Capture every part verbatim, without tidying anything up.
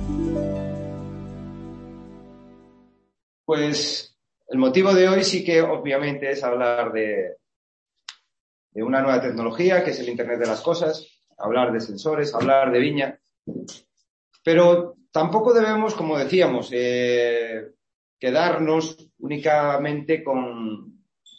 Pues el motivo de hoy sí que obviamente es hablar de, de una nueva tecnología que es el Internet de las Cosas, hablar de sensores, hablar de viña, pero tampoco debemos, como decíamos, eh, quedarnos únicamente con,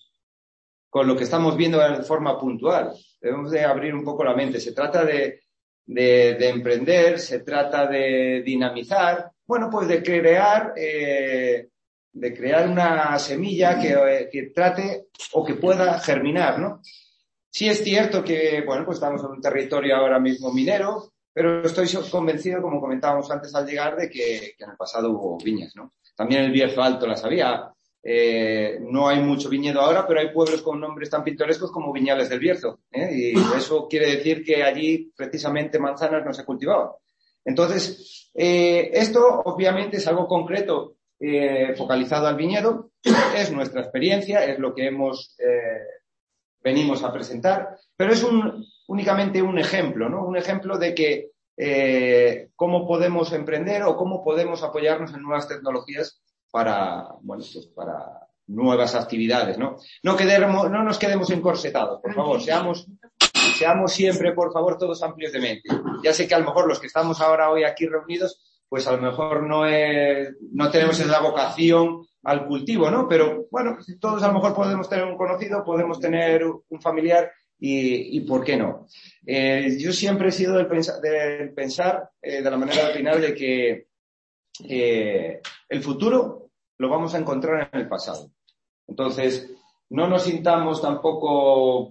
con lo que estamos viendo de forma puntual. Debemos de abrir un poco la mente. Se trata de, de, de emprender, se trata de dinamizar, bueno, pues de crear... Eh, de crear una semilla que, que trate o que pueda germinar, ¿no? Sí es cierto que, bueno, pues estamos en un territorio ahora mismo minero, pero estoy convencido, como comentábamos antes al llegar, de que, que en el pasado hubo viñas, ¿no? También el Bierzo Alto las había. Eh, no hay mucho viñedo ahora, pero hay pueblos con nombres tan pintorescos como Viñales del Bierzo, ¿eh? Y eso quiere decir que allí precisamente manzanas no se cultivaban. Entonces, eh, esto obviamente es algo concreto, Eh, focalizado al viñedo, es nuestra experiencia, es lo que hemos eh, venimos a presentar, pero es un, únicamente un ejemplo, ¿no? Un ejemplo de que eh, cómo podemos emprender o cómo podemos apoyarnos en nuevas tecnologías para, bueno, pues para nuevas actividades, ¿no? No, quedemos, no nos quedemos encorsetados, por favor, seamos, seamos siempre, por favor, todos amplios de mente. Ya sé que a lo mejor los que estamos ahora hoy aquí reunidos, pues a lo mejor no es, no tenemos esa vocación al cultivo, ¿no? Pero bueno, todos a lo mejor podemos tener un conocido, podemos tener un familiar y, y ¿por qué no? Eh, yo siempre he sido del, pensa, del pensar, eh, de la manera de opinar, de que eh, el futuro lo vamos a encontrar en el pasado. Entonces, no nos sintamos tampoco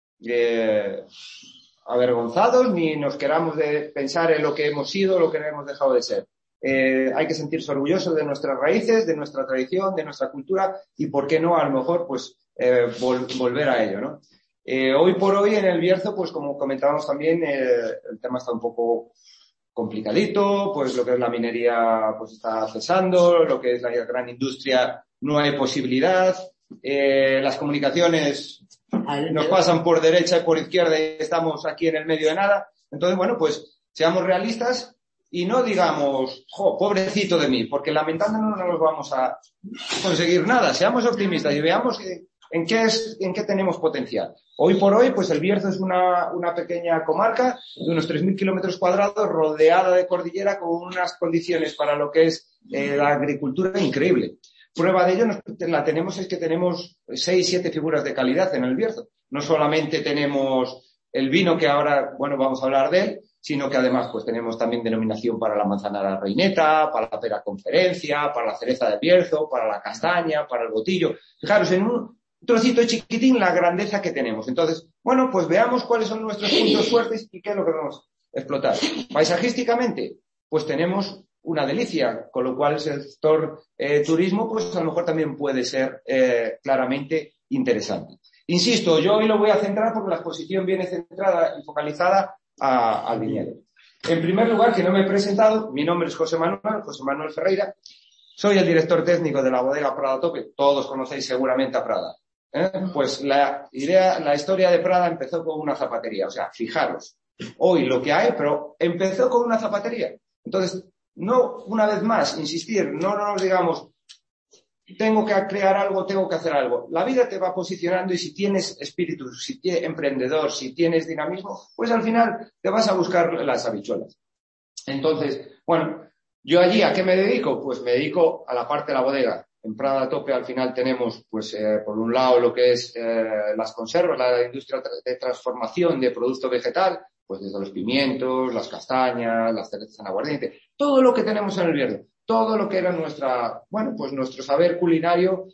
eh, avergonzados ni nos queramos de pensar en lo que hemos sido o lo que hemos dejado de ser. Eh, hay que sentirse orgullosos de nuestras raíces, de nuestra tradición, de nuestra cultura y, ¿por qué no, a lo mejor, pues, eh, vol volver a ello, ¿no? Eh, hoy por hoy en el Bierzo, pues, como comentábamos también, eh, el tema está un poco complicadito, pues lo que es la minería, pues, está cesando, lo que es la gran industria, no hay posibilidad, eh, las comunicaciones nos pasan por derecha y por izquierda y estamos aquí en el medio de nada. Entonces, bueno, pues seamos realistas y no digamos, jo, pobrecito de mí, porque lamentándonos no nos vamos a conseguir nada. Seamos optimistas y veamos que, en qué es, en qué tenemos potencial. Hoy por hoy, pues el Bierzo es una, una pequeña comarca de unos tres mil kilómetros cuadrados, rodeada de cordillera, con unas condiciones para lo que es eh, la agricultura increíble. Prueba de ello nos, la tenemos es que tenemos seis, siete figuras de calidad en el Bierzo. No solamente tenemos el vino, que ahora, bueno, vamos a hablar de él, sino que además pues tenemos también denominación para la manzana reineta, para la pera conferencia, para la cereza del Bierzo, para la castaña, para el botillo. Fijaros, en un trocito chiquitín la grandeza que tenemos. Entonces, bueno, pues veamos cuáles son nuestros puntos fuertes y qué es lo que vamos a explotar. Paisajísticamente, pues tenemos una delicia, con lo cual el sector eh, turismo, pues a lo mejor también puede ser eh, claramente interesante. Insisto, yo hoy lo voy a centrar porque la exposición viene centrada y focalizada a, al viñedo. En primer lugar, que no me he presentado, mi nombre es José Manuel, José Manuel Ferreira, soy el director técnico de la bodega Prada Tope, todos conocéis seguramente a Prada. ¿Eh? Pues la idea, la historia de Prada empezó con una zapatería, o sea, fijaros, hoy lo que hay, pero empezó con una zapatería. Entonces, no, una vez más, insistir, no nos digamos, tengo que crear algo, tengo que hacer algo. La vida te va posicionando y si tienes espíritu, si tienes emprendedor, si tienes dinamismo, pues al final te vas a buscar las habichuelas. Entonces, bueno, yo allí, ¿a qué me dedico? Pues me dedico a la parte de la bodega. En Prada Tope al final tenemos, pues, eh, por un lado lo que es eh, las conservas, la industria de transformación de producto vegetal, pues desde los pimientos, las castañas, las cerezas en aguardiente, todo lo que tenemos en el Bierzo, todo lo que era nuestra, bueno, pues nuestro saber culinario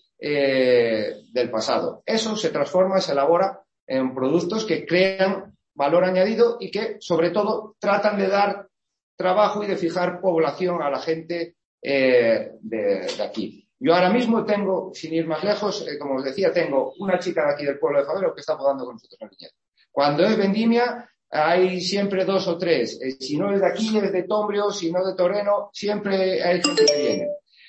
eh, del pasado. Eso se transforma, se elabora en productos que crean valor añadido y que, sobre todo, tratan de dar trabajo y de fijar población a la gente eh, de, de aquí. Yo ahora mismo tengo, sin ir más lejos, eh, como os decía, tengo una chica de aquí del pueblo de Fabero que está podando con nosotros en el viñedo. Cuando es vendimia, hay siempre dos o tres. Eh, si no es de aquí, es de Tombrio, si no de Torreno, siempre hay gente que viene.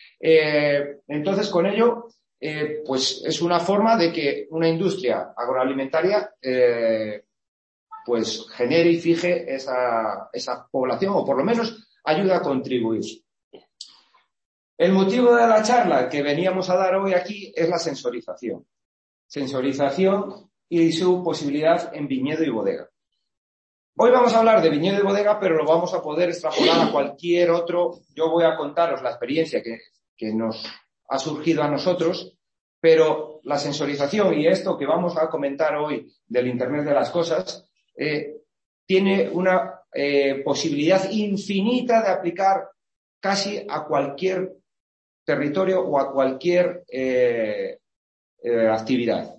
Eh, entonces, con ello, eh, pues es una forma de que una industria agroalimentaria eh, pues genere y fije esa, esa población, o por lo menos ayuda a contribuir. El motivo de la charla que veníamos a dar hoy aquí es la sensorización. Sensorización y su posibilidad en viñedo y bodega. Hoy vamos a hablar de viñedo y bodega, pero lo vamos a poder extrapolar a cualquier otro. Yo voy a contaros la experiencia que, que nos ha surgido a nosotros, pero la sensorización y esto que vamos a comentar hoy del Internet de las Cosas eh, tiene una eh, posibilidad infinita de aplicar casi a cualquier territorio o a cualquier eh, eh, actividad.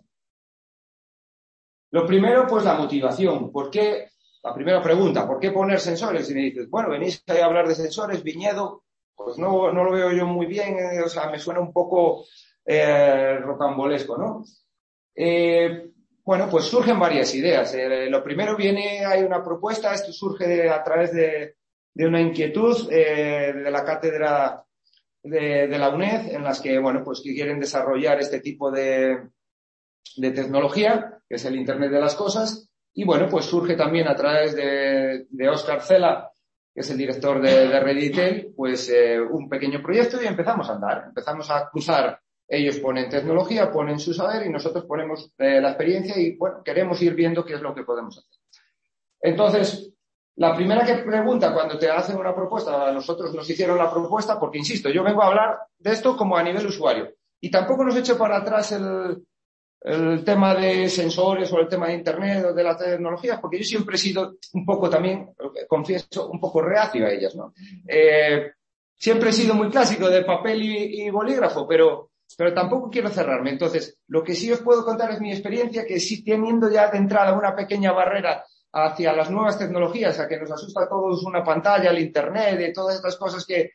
Lo primero, pues la motivación. ¿Por qué? La primera pregunta, ¿por qué poner sensores? Y me dices, bueno, venís a hablar de sensores, viñedo, pues no, no lo veo yo muy bien, eh, o sea, me suena un poco eh, rocambolesco, ¿no? Eh, bueno, pues surgen varias ideas. Eh, lo primero viene, hay una propuesta, esto surge de, a través de, de una inquietud eh, de la cátedra de, de la UNED, en las que, bueno, pues que quieren desarrollar este tipo de, de tecnología, que es el Internet de las Cosas. Y bueno, pues surge también a través de, de Óscar Cela, que es el director de, de Reditel, pues eh, un pequeño proyecto y empezamos a andar, empezamos a cruzar. Ellos ponen tecnología, ponen su saber y nosotros ponemos eh, la experiencia y bueno, queremos ir viendo qué es lo que podemos hacer. Entonces, la primera que pregunta cuando te hacen una propuesta, a nosotros nos hicieron la propuesta, porque insisto, yo vengo a hablar de esto como a nivel usuario y tampoco nos echo para atrás el el tema de sensores o el tema de Internet o de las tecnologías, porque yo siempre he sido un poco también, confieso, un poco reacio a ellas, ¿no? Eh, siempre he sido muy clásico de papel y, y bolígrafo, pero, pero tampoco quiero cerrarme. Entonces, lo que sí os puedo contar es mi experiencia, que sí teniendo ya de entrada una pequeña barrera hacia las nuevas tecnologías, a que nos asusta a todos una pantalla, el Internet, de todas estas cosas que,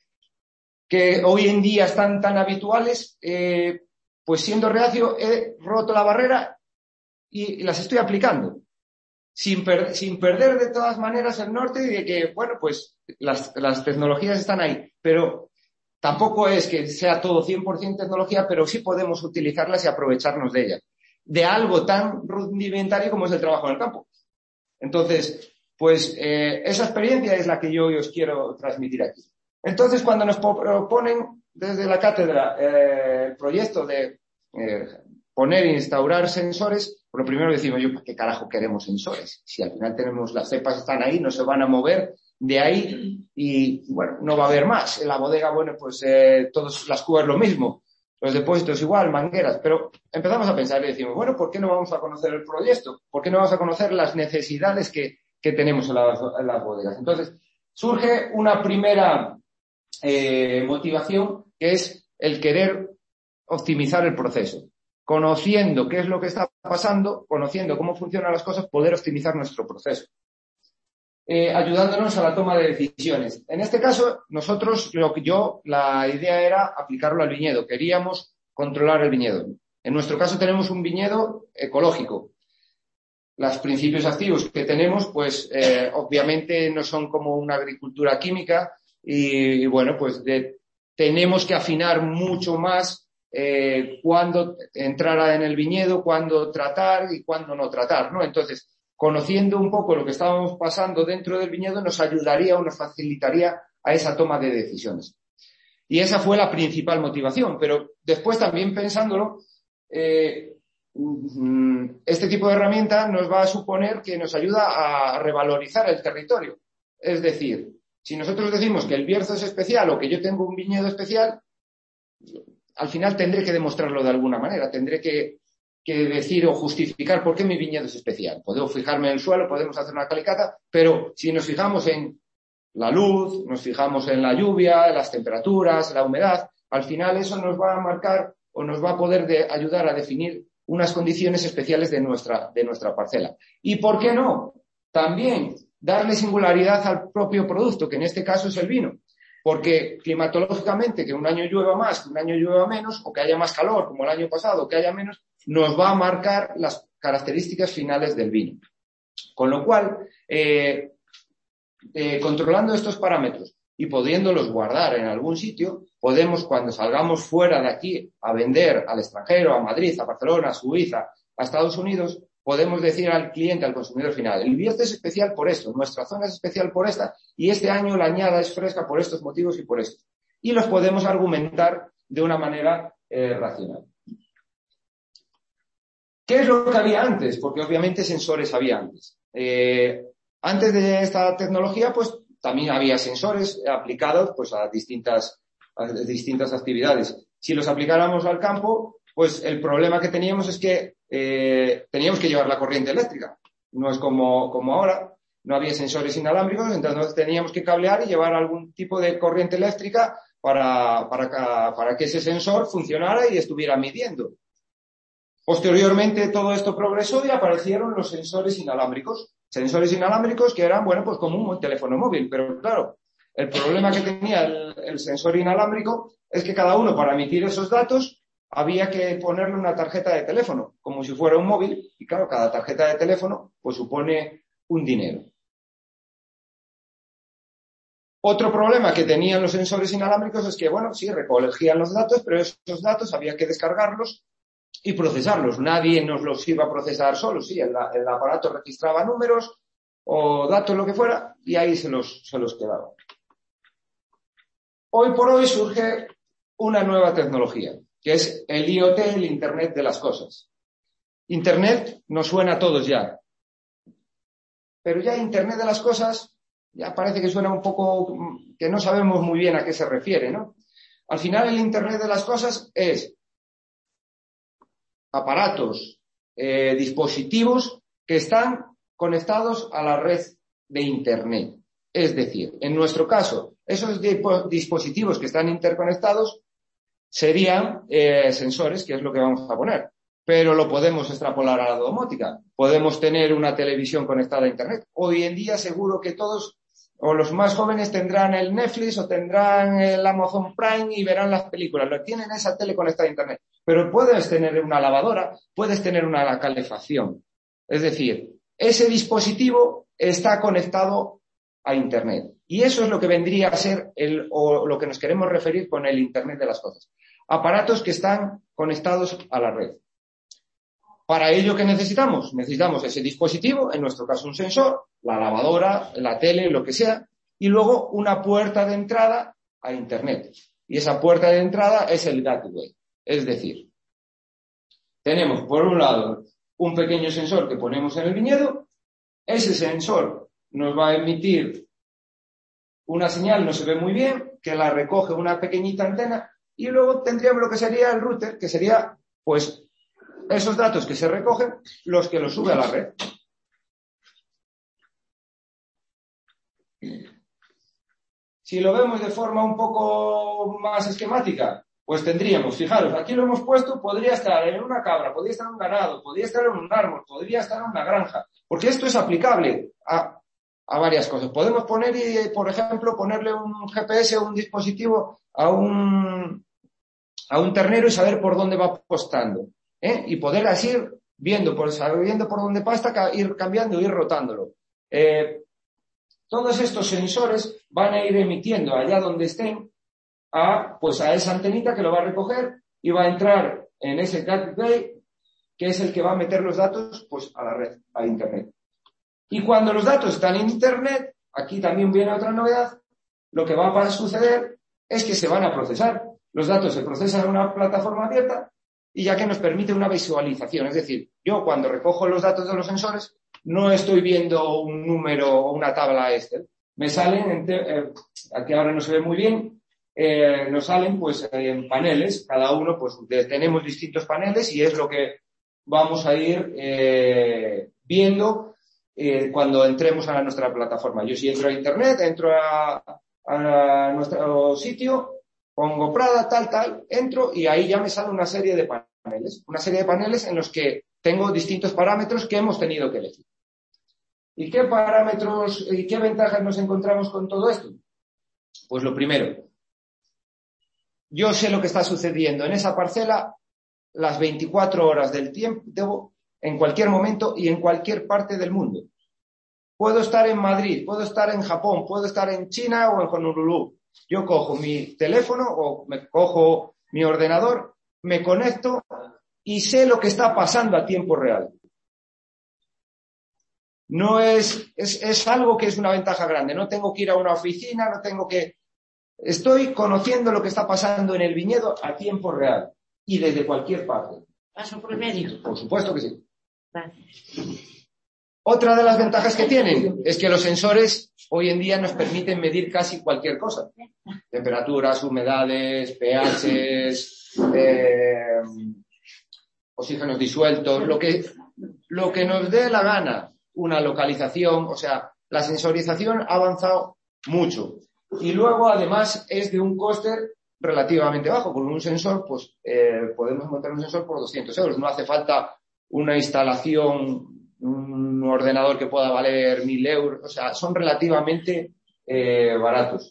que hoy en día están tan habituales, eh, pues siendo reacio he roto la barrera y las estoy aplicando. Sin, per- sin perder de todas maneras el norte y de que, bueno, pues las, las tecnologías están ahí. Pero tampoco es que sea todo cien por ciento tecnología, pero sí podemos utilizarlas y aprovecharnos de ellas. De algo tan rudimentario como es el trabajo en el campo. Entonces, pues eh, esa experiencia es la que yo os quiero transmitir aquí. Entonces, cuando nos proponen desde la cátedra eh, el proyecto de eh, poner e instaurar sensores, por lo primero decimos, yo, ¿para qué carajo queremos sensores? Si al final tenemos, las cepas están ahí, no se van a mover de ahí y, bueno, no va a haber más. En la bodega, bueno, pues eh, todas las cubas lo mismo, los depósitos igual, mangueras, pero empezamos a pensar y decimos, bueno, ¿por qué no vamos a conocer el proyecto? ¿Por qué no vamos a conocer las necesidades que, que tenemos en las, en las bodegas? Entonces, surge una primera Eh, motivación, que es el querer optimizar el proceso. Conociendo qué es lo que está pasando, conociendo cómo funcionan las cosas, poder optimizar nuestro proceso. Eh, ayudándonos a la toma de decisiones. En este caso, nosotros, lo que yo, la idea era aplicarlo al viñedo. Queríamos controlar el viñedo. En nuestro caso tenemos un viñedo ecológico. Los principios activos que tenemos, pues, eh, obviamente no son como una agricultura química. Y, y bueno, pues de, tenemos que afinar mucho más eh, cuándo entrar en el viñedo, cuándo tratar y cuándo no tratar, ¿no? Entonces, conociendo un poco lo que estábamos pasando dentro del viñedo, nos ayudaría o nos facilitaría a esa toma de decisiones. Y esa fue la principal motivación. Pero después también pensándolo, eh, este tipo de herramienta nos va a suponer que nos ayuda a revalorizar el territorio. Es decir, si nosotros decimos que el Bierzo es especial o que yo tengo un viñedo especial, al final tendré que demostrarlo de alguna manera, tendré que, que decir o justificar por qué mi viñedo es especial. Podemos fijarme en el suelo, podemos hacer una calicata, pero si nos fijamos en la luz, nos fijamos en la lluvia, en las temperaturas, la humedad, al final eso nos va a marcar o nos va a poder de ayudar a definir unas condiciones especiales de nuestra, de nuestra parcela. ¿Y por qué no? También darle singularidad al propio producto, que en este caso es el vino. Porque climatológicamente, que un año llueva más, que un año llueva menos, o que haya más calor, como el año pasado, o que haya menos, nos va a marcar las características finales del vino. Con lo cual, eh, eh, controlando estos parámetros y pudiéndolos guardar en algún sitio, podemos, cuando salgamos fuera de aquí a vender al extranjero, a Madrid, a Barcelona, a Suiza, a Estados Unidos, podemos decir al cliente, al consumidor final, el Bierzo es especial por esto, nuestra zona es especial por esta, y este año la añada es fresca por estos motivos y por esto. Y los podemos argumentar de una manera eh, racional. ¿Qué es lo que había antes? Porque obviamente sensores había antes. Eh, antes de esta tecnología, pues también había sensores aplicados pues, a distintas, a distintas actividades. Si los aplicáramos al campo, pues el problema que teníamos es que eh, teníamos que llevar la corriente eléctrica. No es como, como ahora, no había sensores inalámbricos, entonces teníamos que cablear y llevar algún tipo de corriente eléctrica para, para, para que ese sensor funcionara y estuviera midiendo. Posteriormente todo esto progresó y aparecieron los sensores inalámbricos. Sensores inalámbricos que eran, bueno, pues como un teléfono móvil. Pero claro, el problema que tenía el, el sensor inalámbrico es que cada uno para emitir esos datos había que ponerle una tarjeta de teléfono, como si fuera un móvil. Y claro, cada tarjeta de teléfono pues supone un dinero. Otro problema que tenían los sensores inalámbricos es que, bueno, sí, recogían los datos, pero esos datos había que descargarlos y procesarlos. Nadie nos los iba a procesar solo, sí, el, el aparato registraba números o datos, lo que fuera, y ahí se los, se los quedaba. Hoy por hoy surge una nueva tecnología, que es el I O T, el Internet de las Cosas. Internet nos suena a todos ya, pero ya Internet de las Cosas ya parece que suena un poco, que no sabemos muy bien a qué se refiere, ¿no? Al final el Internet de las Cosas es aparatos, eh, dispositivos que están conectados a la red de Internet. Es decir, en nuestro caso, esos dispositivos que están interconectados serían eh, sensores, que es lo que vamos a poner. Pero lo podemos extrapolar a la domótica. Podemos tener una televisión conectada a Internet. Hoy en día seguro que todos, o los más jóvenes, tendrán el Netflix o tendrán el Amazon Prime y verán las películas. Lo tienen esa tele conectada a Internet. Pero puedes tener una lavadora, puedes tener una calefacción. Es decir, ese dispositivo está conectado a Internet. Y eso es lo que vendría a ser el, o lo que nos queremos referir con el Internet de las Cosas. Aparatos que están conectados a la red. Para ello, ¿qué necesitamos? Necesitamos ese dispositivo, en nuestro caso un sensor, la lavadora, la tele, lo que sea, y luego una puerta de entrada a Internet. Y esa puerta de entrada es el gateway. Es decir, tenemos por un lado un pequeño sensor que ponemos en el viñedo, ese sensor nos va a emitir una señal, no se ve muy bien, que la recoge una pequeñita antena, y luego tendríamos lo que sería el router, que sería, pues, esos datos que se recogen, los que los sube a la red. Si lo vemos de forma un poco más esquemática, pues tendríamos, fijaros, aquí lo hemos puesto, podría estar en una cabra, podría estar en un ganado, podría estar en un árbol, podría estar en una granja, porque esto es aplicable a, a varias cosas. Podemos poner, y, por ejemplo, ponerle un G P S o un dispositivo a un, a un ternero y saber por dónde va apostando. ¿Eh? Y poder así ir viendo, por, sabiendo por dónde pasta, ir cambiando, ir rotándolo. Eh, todos estos sensores van a ir emitiendo allá donde estén a, pues a esa antenita que lo va a recoger y va a entrar en ese gateway, que es el que va a meter los datos pues a la red, a Internet. Y cuando los datos están en Internet, aquí también viene otra novedad, lo que va a suceder es que se van a procesar. Los datos se procesan en una plataforma abierta y ya que nos permite una visualización. Es decir, yo cuando recojo los datos de los sensores no estoy viendo un número o una tabla Excel. Me salen, eh, aquí ahora no se ve muy bien, eh, nos salen pues en paneles. Cada uno pues tenemos distintos paneles y es lo que vamos a ir eh, viendo eh, cuando entremos a nuestra plataforma. Yo si entro a Internet, entro a, a nuestro sitio, pongo Prada, tal, tal, entro y ahí ya me sale una serie de paneles, una serie de paneles en los que tengo distintos parámetros que hemos tenido que elegir. ¿Y qué parámetros y qué ventajas nos encontramos con todo esto? Pues lo primero, yo sé lo que está sucediendo en esa parcela las veinticuatro horas del tiempo, en cualquier momento y en cualquier parte del mundo. Puedo estar en Madrid, puedo estar en Japón, puedo estar en China o en Honolulu. Yo cojo mi teléfono o me cojo mi ordenador, me conecto y sé lo que está pasando a tiempo real. no es, es, es algo que es una ventaja grande. No tengo que ir a una oficina, no tengo que... Estoy conociendo lo que está pasando en el viñedo a tiempo real y desde cualquier parte. ¿Paso por medio? Por supuesto que sí. Vale. Otra de las ventajas que tienen es que los sensores hoy en día nos permiten medir casi cualquier cosa. Temperaturas, humedades, pHs, eh, oxígenos disueltos, lo que, lo que nos dé la gana, una localización, o sea, la sensorización ha avanzado mucho. Y luego, además, es de un coste relativamente bajo. Con un sensor, pues, eh, podemos montar un sensor por doscientos euros. No hace falta una instalación, un ordenador que pueda valer mil euros. O sea, son relativamente eh, baratos.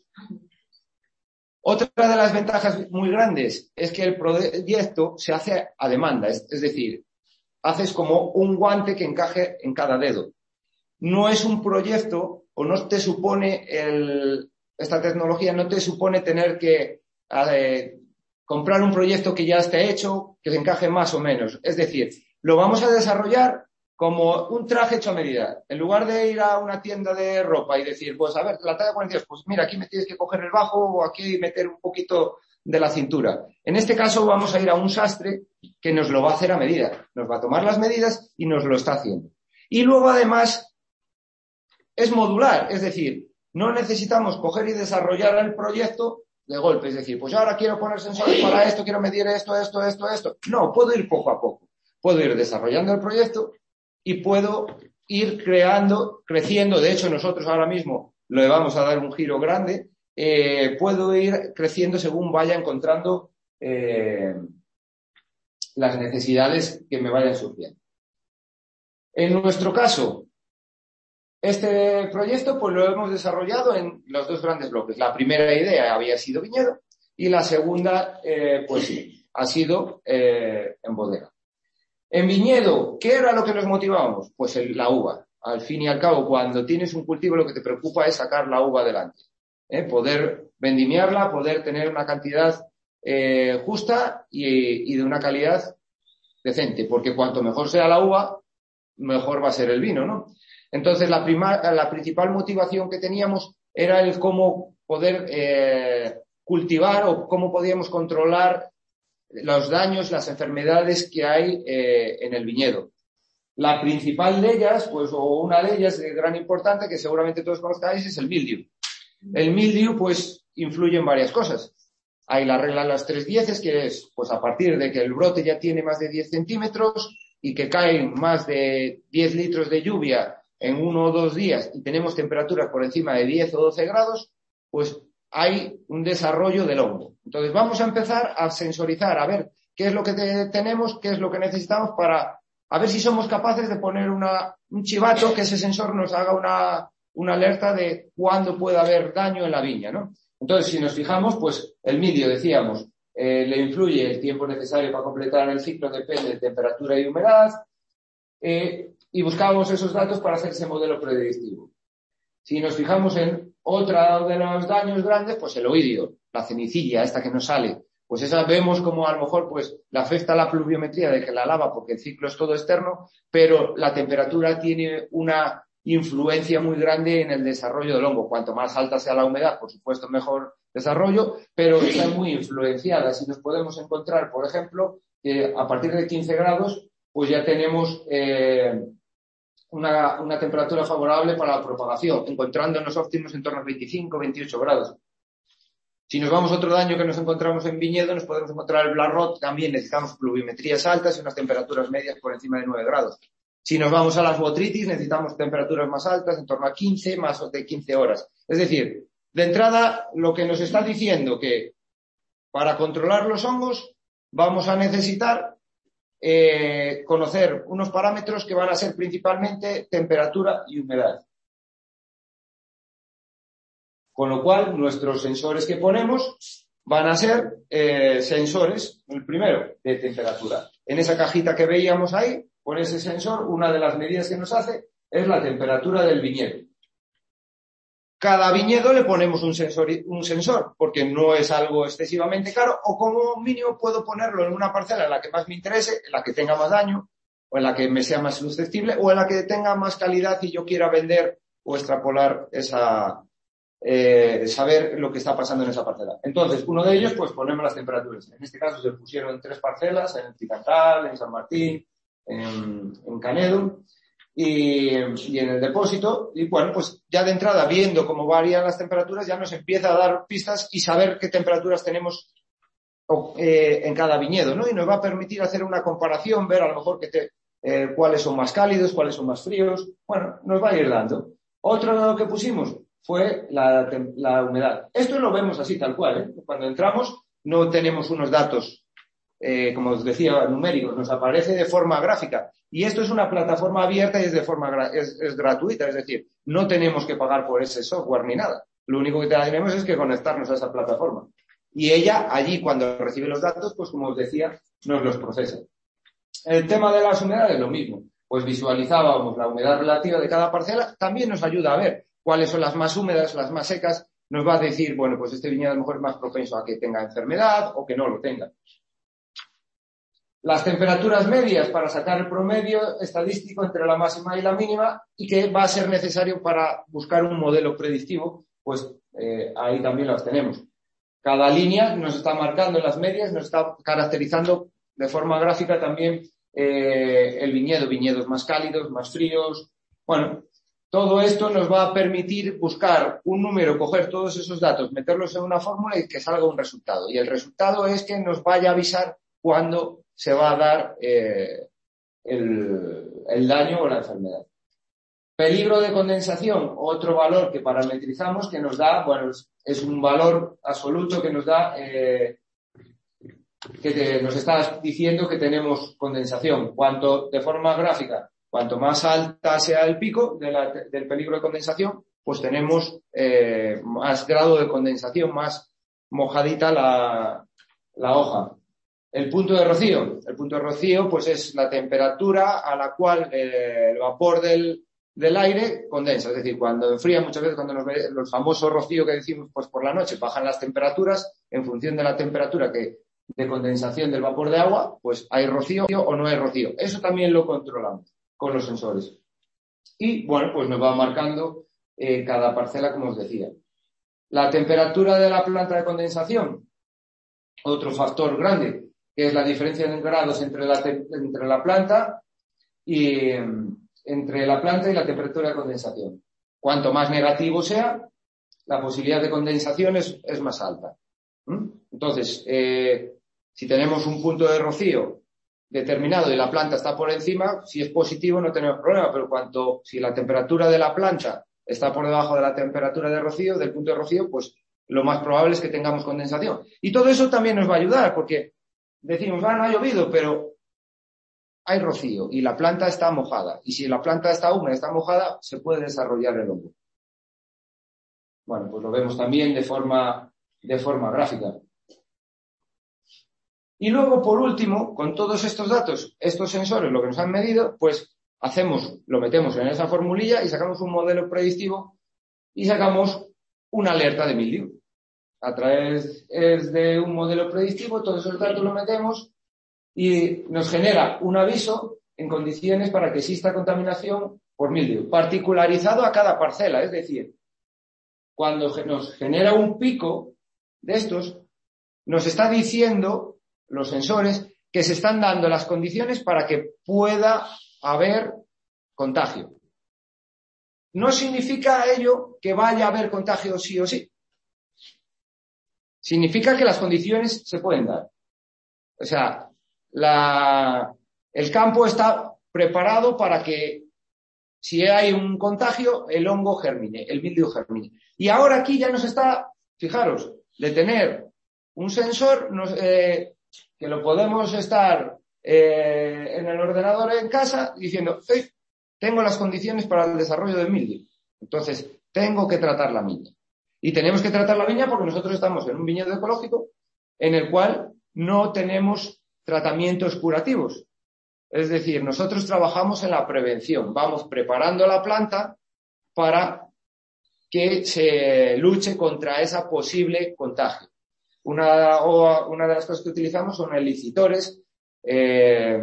Otra de las ventajas muy grandes es que el proyecto se hace a demanda. Es, es decir, haces como un guante que encaje en cada dedo. No es un proyecto, o no te supone el... Esta tecnología no te supone tener que eh, comprar un proyecto que ya esté hecho, que se encaje más o menos. Es decir, lo vamos a desarrollar como un traje hecho a medida. En lugar de ir a una tienda de ropa y decir, pues a ver, la talla cuarenta y dos, pues mira, aquí me tienes que coger el bajo o aquí meter un poquito de la cintura. En este caso vamos a ir a un sastre que nos lo va a hacer a medida. Nos va a tomar las medidas y nos lo está haciendo. Y luego además es modular, es decir, no necesitamos coger y desarrollar el proyecto de golpe, es decir, pues ahora quiero poner sensores para esto, quiero medir esto, esto, esto, esto. No, puedo ir poco a poco. Puedo ir desarrollando el proyecto y puedo ir creando, creciendo. De hecho, nosotros ahora mismo le vamos a dar un giro grande. Eh, puedo ir creciendo según vaya encontrando eh, las necesidades que me vayan surgiendo. En nuestro caso, este proyecto pues lo hemos desarrollado en los dos grandes bloques. La primera idea había sido viñedo y la segunda eh, pues ha sido eh, en bodega. En viñedo, ¿qué era lo que nos motivábamos? Pues el, la uva. Al fin y al cabo, cuando tienes un cultivo lo que te preocupa es sacar la uva adelante. ¿eh? Poder vendimiarla, poder tener una cantidad eh, justa y, y de una calidad decente, porque cuanto mejor sea la uva, mejor va a ser el vino, ¿no? Entonces, la, prima, la principal motivación que teníamos era el cómo poder eh, cultivar o cómo podíamos controlar los daños, las enfermedades que hay eh, en el viñedo. La principal de ellas, pues, o una de ellas de gran importancia, que seguramente todos conozcáis, es el mildiu. El mildiu, pues, influye en varias cosas. Hay la regla de las tres dieces, que es, pues, a partir de que el brote ya tiene más de diez centímetros y que caen más de diez litros de lluvia en uno o dos días y tenemos temperaturas por encima de diez o doce grados, pues hay un desarrollo del hongo. Entonces vamos a empezar a sensorizar, a ver qué es lo que te, tenemos, qué es lo que necesitamos para, a ver si somos capaces de poner una, un chivato que ese sensor nos haga una, una alerta de cuándo puede haber daño en la viña, ¿no? Entonces, si nos fijamos, pues el mildio, decíamos, eh, le influye el tiempo necesario para completar el ciclo, depende de temperatura y humedad, eh, y buscábamos esos datos para hacer ese modelo predictivo. Si nos fijamos en otro de los daños grandes, pues el oidio, la cenicilla, esta que nos sale, pues esa vemos como a lo mejor pues le afecta la pluviometría de que la lava porque el ciclo es todo externo, pero la temperatura tiene una influencia muy grande en el desarrollo del hongo. Cuanto más alta sea la humedad, por supuesto, mejor desarrollo, pero está muy influenciada. Si nos podemos encontrar, por ejemplo, que a partir de quince grados, pues ya tenemos eh, una, una temperatura favorable para la propagación, encontrándonos óptimos en torno a veinticinco, veintiocho grados. Si nos vamos a otro daño que nos encontramos en viñedo, nos podemos encontrar el black rot, también necesitamos pluviometrías altas y unas temperaturas medias por encima de nueve grados. Si nos vamos a las botritis, necesitamos temperaturas más altas, en torno a quince, más de quince horas. Es decir, de entrada, lo que nos está diciendo que para controlar los hongos vamos a necesitar eh, conocer unos parámetros que van a ser principalmente temperatura y humedad. Con lo cual, nuestros sensores que ponemos van a ser eh, sensores, el primero, de temperatura. En esa cajita que veíamos ahí, con ese sensor, una de las medidas que nos hace es la temperatura del viñedo. Cada viñedo le ponemos un sensor, un sensor, porque no es algo excesivamente caro, o como mínimo puedo ponerlo en una parcela en la que más me interese, en la que tenga más daño, o en la que me sea más susceptible, o en la que tenga más calidad y yo quiera vender o extrapolar esa, eh, saber lo que está pasando en esa parcela. Entonces, uno de ellos, pues ponemos las temperaturas. En este caso se pusieron en tres parcelas, en Tricantal, en San Martín, en, en Canedo y, y en el depósito. Y bueno, pues ya de entrada, viendo cómo varían las temperaturas, ya nos empieza a dar pistas y saber qué temperaturas tenemos eh, en cada viñedo, ¿no? Y nos va a permitir hacer una comparación, ver a lo mejor que te, eh, cuáles son más cálidos, cuáles son más fríos. Bueno, nos va a ir dando. Otro dado que pusimos fue la, la humedad. Esto lo vemos así, tal cual, ¿eh? Cuando entramos no tenemos unos datos, eh, como os decía, numéricos, nos aparece de forma gráfica. Y esto es una plataforma abierta y es de forma es, es gratuita, es decir, no tenemos que pagar por ese software ni nada. Lo único que tenemos es que conectarnos a esa plataforma. Y ella, allí, cuando recibe los datos, pues como os decía, nos los procesa. El tema de las humedades, lo mismo. Pues visualizábamos la humedad relativa de cada parcela, también nos ayuda a ver cuáles son las más húmedas, las más secas, nos va a decir, bueno, pues este viñedo a lo mejor es más propenso a que tenga enfermedad o que no lo tenga. Las temperaturas medias para sacar el promedio estadístico entre la máxima y la mínima y que va a ser necesario para buscar un modelo predictivo, pues eh, ahí también las tenemos. Cada línea nos está marcando las medias, nos está caracterizando de forma gráfica también eh, el viñedo, viñedos más cálidos, más fríos. Bueno, todo esto nos va a permitir buscar un número, coger todos esos datos, meterlos en una fórmula y que salga un resultado. Y el resultado es que nos vaya a avisar cuándo se va a dar eh, el, el daño o la enfermedad. Peligro de condensación, otro valor que parametrizamos que nos da, bueno, es un valor absoluto que nos da, eh, que te, nos está diciendo que tenemos condensación. Cuanto, de forma gráfica, cuanto más alta sea el pico de la, del peligro de condensación, pues tenemos eh, más grado de condensación, más mojadita la, la hoja. El punto de rocío. El punto de rocío, pues es la temperatura a la cual eh, el vapor del del aire condensa, es decir, cuando enfría, muchas veces cuando nos ve los famosos rocío que decimos, pues por la noche bajan las temperaturas, en función de la temperatura que de condensación del vapor de agua, pues hay rocío o no hay rocío. Eso también lo controlamos con los sensores. Y bueno, pues nos va marcando eh, cada parcela, como os decía. La temperatura de la planta de condensación, otro factor grande, que es la diferencia en grados entre la, entre la planta y entre la planta y la temperatura de condensación. Cuanto más negativo sea, la posibilidad de condensación es, es más alta. ¿Mm? Entonces, eh, si tenemos un punto de rocío determinado y la planta está por encima, si es positivo no tenemos problema, pero cuanto, si la temperatura de la plancha está por debajo de la temperatura de rocío, del punto de rocío, pues lo más probable es que tengamos condensación. Y todo eso también nos va a ayudar, porque decimos, ah, no ha llovido, pero hay rocío y la planta está mojada. Y si la planta está húmeda, está mojada, se puede desarrollar el hongo. Bueno, pues lo vemos también de forma, de forma gráfica. Y luego, por último, con todos estos datos, estos sensores, lo que nos han medido, pues hacemos, lo metemos en esa formulilla y sacamos un modelo predictivo y sacamos una alerta de mildiu. A través de un modelo predictivo, todos esos datos los metemos y nos genera un aviso en condiciones para que exista contaminación por mildiu, particularizado a cada parcela. Es decir, cuando nos genera un pico de estos, nos está diciendo los sensores que se están dando las condiciones para que pueda haber contagio. No significa ello que vaya a haber contagio sí o sí. Significa que las condiciones se pueden dar. O sea, La, el campo está preparado para que si hay un contagio, el hongo germine, el mildiu germine. Y ahora aquí ya nos está, fijaros, de tener un sensor nos, eh, que lo podemos estar eh, en el ordenador en casa diciendo, hey, tengo las condiciones para el desarrollo del mildiu. Entonces, tengo que tratar la viña. Y tenemos que tratar la viña porque nosotros estamos en un viñedo ecológico en el cual no tenemos tratamientos curativos. Es decir, nosotros trabajamos en la prevención. Vamos preparando la planta para que se luche contra esa posible contagio. Una, una de las cosas que utilizamos son elicitores, eh,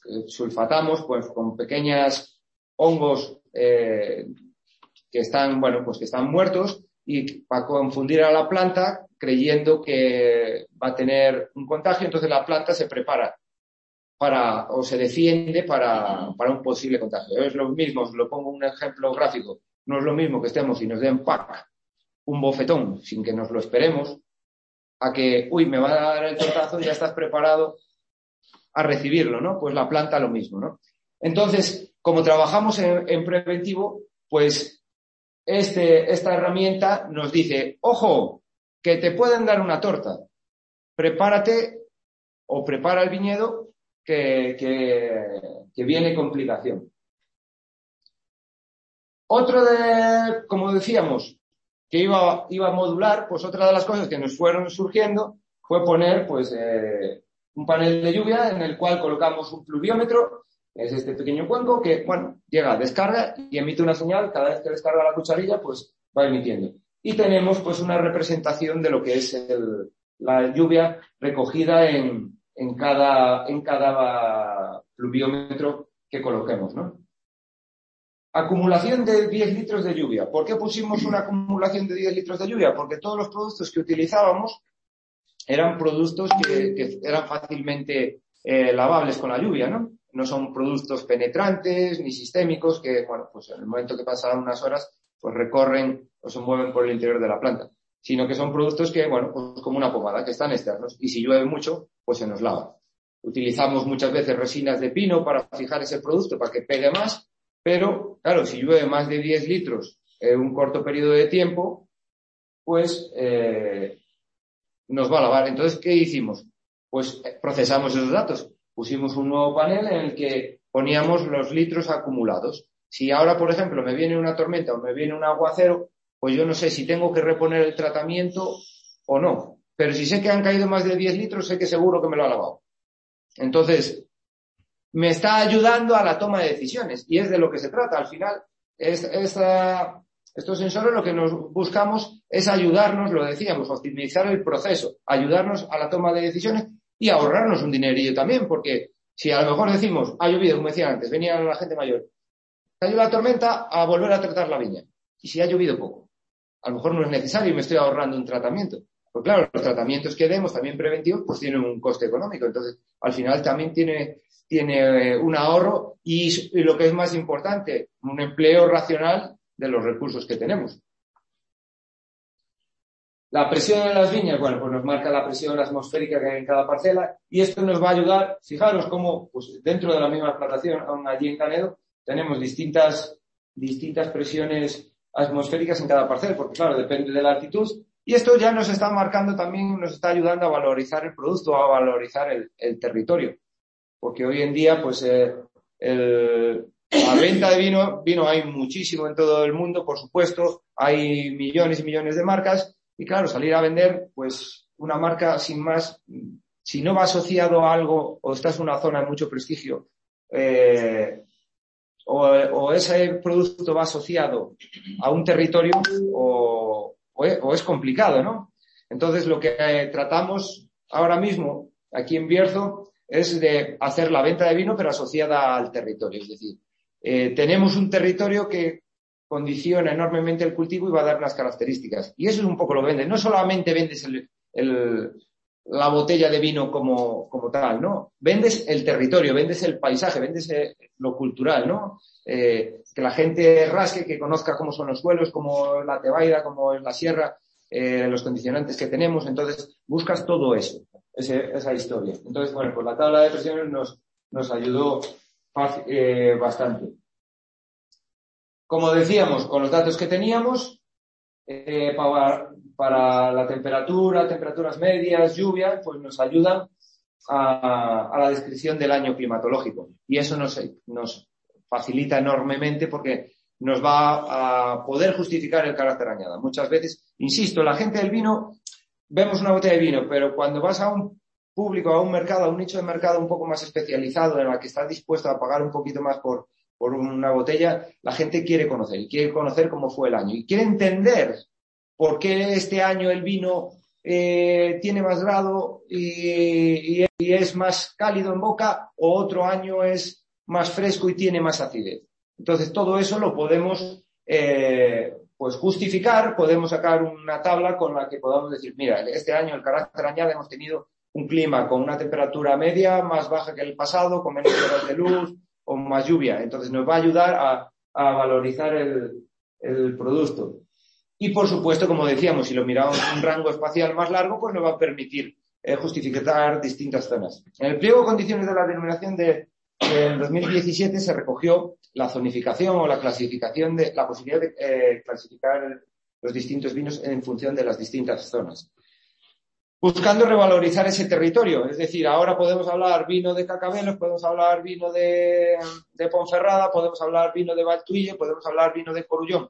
sulfatamos pues con pequeñas hongos eh, que están, bueno, pues que están muertos y para confundir a la planta creyendo que va a tener un contagio, entonces la planta se prepara para, o se defiende para, para un posible contagio. Es lo mismo, os lo pongo un ejemplo gráfico, no es lo mismo que estemos y nos den ¡pac! Un bofetón sin que nos lo esperemos, a que, uy, me va a dar el tortazo y ya estás preparado a recibirlo, ¿no? Pues la planta lo mismo, ¿no? Entonces, como trabajamos en, en preventivo, pues este, esta herramienta nos dice, ojo, que te pueden dar una torta, prepárate o prepara el viñedo que, que, que viene complicación. Otro de, como decíamos, que iba, iba a modular, pues otra de las cosas que nos fueron surgiendo fue poner, pues, eh, un panel de lluvia en el cual colocamos un pluviómetro, es este pequeño cuenco que, bueno, llega, descarga y emite una señal, cada vez que descarga la cucharilla, pues va emitiendo. Y tenemos, pues, una representación de lo que es el, la lluvia recogida en, en cada, en cada pluviómetro que coloquemos, ¿no? Acumulación de diez litros de lluvia. ¿Por qué pusimos una acumulación de diez litros de lluvia? Porque todos los productos que utilizábamos eran productos que, que eran fácilmente eh, lavables con la lluvia, ¿no? No son productos penetrantes ni sistémicos que, bueno, pues en el momento que pasan unas horas, pues recorren o se mueven por el interior de la planta, sino que son productos que, bueno, pues como una pomada, que están externos y si llueve mucho, pues se nos lava. Utilizamos muchas veces resinas de pino para fijar ese producto para que pegue más, pero, claro, si llueve más de diez litros en un corto periodo de tiempo, pues eh, nos va a lavar. Entonces, ¿qué hicimos? Pues procesamos esos datos. Pusimos un nuevo panel en el que poníamos los litros acumulados. Si ahora, por ejemplo, me viene una tormenta o me viene un aguacero, pues yo no sé si tengo que reponer el tratamiento o no. Pero si sé que han caído más de diez litros, sé que seguro que me lo ha lavado. Entonces, me está ayudando a la toma de decisiones y es de lo que se trata. Al final, es, esta, estos sensores lo que nos buscamos es ayudarnos, lo decíamos, optimizar el proceso, ayudarnos a la toma de decisiones y ahorrarnos un dinerillo también, porque si a lo mejor decimos, ha llovido, como decía antes, venía la gente mayor, cayó la tormenta, a volver a tratar la viña. Y si ha llovido poco, a lo mejor no es necesario y me estoy ahorrando un tratamiento. Pues claro, los tratamientos que demos, también preventivos, pues tienen un coste económico. Entonces, al final también tiene... tiene un ahorro y, y lo que es más importante, un empleo racional de los recursos que tenemos. La presión en las viñas, bueno, pues nos marca la presión atmosférica que hay en cada parcela y esto nos va a ayudar, fijaros cómo pues dentro de la misma plantación, aún allí en Canedo, tenemos distintas, distintas presiones atmosféricas en cada parcela, porque claro, depende de la altitud y esto ya nos está marcando también, nos está ayudando a valorizar el producto, a valorizar el, el territorio. Porque hoy en día, pues, eh, el, la venta de vino, vino hay muchísimo en todo el mundo, por supuesto, hay millones y millones de marcas, y claro, salir a vender, pues, una marca sin más, si no va asociado a algo, o estás en una zona de mucho prestigio, eh, o, o ese producto va asociado a un territorio, o, o, es, o es complicado, ¿no? Entonces, lo que eh, tratamos ahora mismo, aquí en Bierzo, es de hacer la venta de vino pero asociada al territorio. Es decir, eh, tenemos un territorio que condiciona enormemente el cultivo y va a dar unas características. Y eso es un poco lo que vende. No solamente vendes el, el, la botella de vino como, como tal, ¿no? Vendes el territorio, vendes el paisaje, vendes el, lo cultural, ¿no? Eh, que la gente rasque, que conozca cómo son los suelos, cómo es la tebaida, cómo es la sierra, eh, los condicionantes que tenemos. Entonces, buscas todo eso. Ese, esa historia. Entonces, bueno, pues la tabla de presiones nos, nos ayudó fácil, eh, bastante. Como decíamos, con los datos que teníamos, eh, para, para la temperatura, temperaturas medias, lluvia, pues nos ayudan a, a la descripción del año climatológico. Y eso nos, nos facilita enormemente porque nos va a poder justificar el carácter añada. Muchas veces, insisto, la gente del vino, vemos una botella de vino, pero cuando vas a un público, a un mercado, a un nicho de mercado un poco más especializado en la que estás dispuesto a pagar un poquito más por, por una botella, la gente quiere conocer, y quiere conocer cómo fue el año, y quiere entender por qué este año el vino eh, tiene más grado y, y, y es más cálido en boca, o otro año es más fresco y tiene más acidez. Entonces todo eso lo podemos eh, pues justificar, podemos sacar una tabla con la que podamos decir, mira, este año el carácter añade hemos tenido un clima con una temperatura media más baja que el pasado, con menos horas de luz o más lluvia. Entonces nos va a ayudar a, a valorizar el, el producto. Y por supuesto, como decíamos, si lo miramos en un rango espacial más largo, pues nos va a permitir eh, justificar distintas zonas. En el pliego de condiciones de la denominación de, de dos mil diecisiete se recogió la zonificación o la clasificación de la posibilidad de eh, clasificar los distintos vinos en función de las distintas zonas, buscando revalorizar ese territorio. Es decir, ahora podemos hablar vino de Cacabelos, podemos hablar vino de, de Ponferrada, podemos hablar vino de Valtuille, podemos hablar vino de Corullón.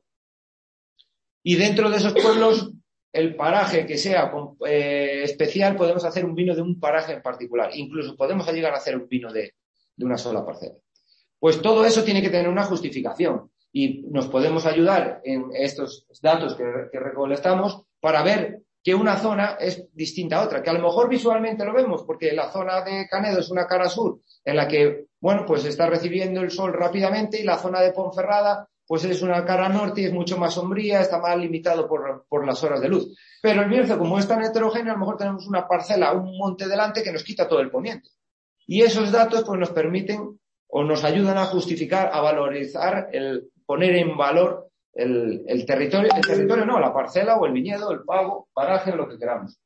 Y dentro de esos pueblos, el paraje que sea eh, especial, podemos hacer un vino de un paraje en particular. Incluso podemos llegar a hacer un vino de, de una sola parcela. Pues todo eso tiene que tener una justificación. Y nos podemos ayudar en estos datos que, que recolectamos para ver que una zona es distinta a otra, que a lo mejor visualmente lo vemos, porque la zona de Canedo es una cara sur, en la que, bueno, pues está recibiendo el sol rápidamente, y la zona de Ponferrada, pues es una cara norte y es mucho más sombría, está más limitado por, por las horas de luz. Pero el Bierzo, como es tan heterogéneo, a lo mejor tenemos una parcela, un monte delante que nos quita todo el poniente. Y esos datos, pues nos permiten o nos ayudan a justificar, a valorizar, el poner en valor el, el territorio, el territorio no, la parcela o el viñedo, el pago, paraje, lo que queramos.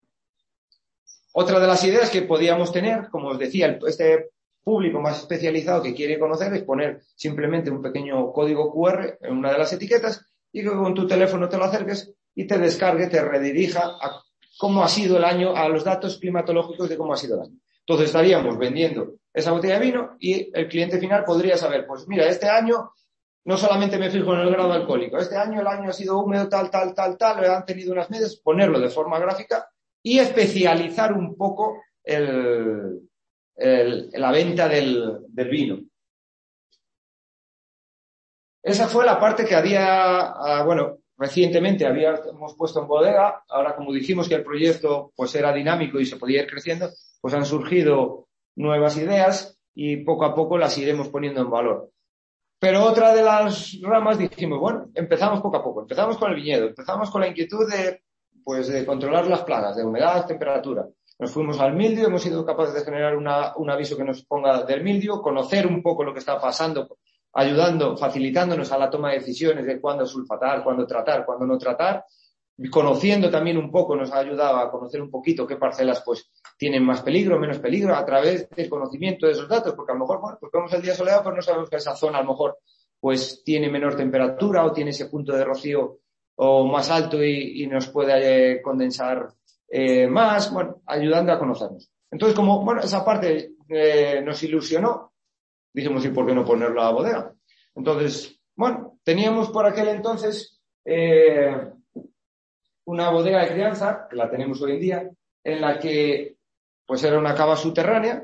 Otra de las ideas que podíamos tener, como os decía, el, este público más especializado que quiere conocer, es poner simplemente un pequeño código cu erre en una de las etiquetas y que con tu teléfono te lo acerques y te descargue, te redirija a cómo ha sido el año, a los datos climatológicos de cómo ha sido el año. Entonces estaríamos vendiendo esa botella de vino y el cliente final podría saber, pues mira, este año no solamente me fijo en el grado alcohólico, este año el año ha sido húmedo, tal, tal, tal, tal, han tenido unas medias, ponerlo de forma gráfica y especializar un poco el, el, la venta del, del vino. Esa fue la parte que había, bueno, recientemente habíamos puesto en bodega. Ahora, como dijimos que el proyecto pues era dinámico y se podía ir creciendo, pues han surgido nuevas ideas y poco a poco las iremos poniendo en valor. Pero otra de las ramas dijimos, bueno, empezamos poco a poco, empezamos con el viñedo, empezamos con la inquietud de, pues, de controlar las plagas, de humedad, temperatura. Nos fuimos al mildio, hemos sido capaces de generar una, un aviso que nos ponga del mildio, conocer un poco lo que está pasando, ayudando, facilitándonos a la toma de decisiones de cuándo sulfatar, cuándo tratar, cuándo no tratar. Conociendo también un poco, nos ha ayudado a conocer un poquito qué parcelas pues tienen más peligro, menos peligro, a través del conocimiento de esos datos, porque a lo mejor, bueno, pues vemos el día soleado, pero no sabemos que esa zona a lo mejor pues tiene menor temperatura o tiene ese punto de rocío o más alto y, y nos puede eh, condensar eh, más, bueno, ayudando a conocernos. Entonces, como, bueno, esa parte eh, nos ilusionó, dijimos, ¿y por qué no ponerlo a la bodega? Entonces, bueno, teníamos por aquel entonces eh, una bodega de crianza, que la tenemos hoy en día, en la que pues era una cava subterránea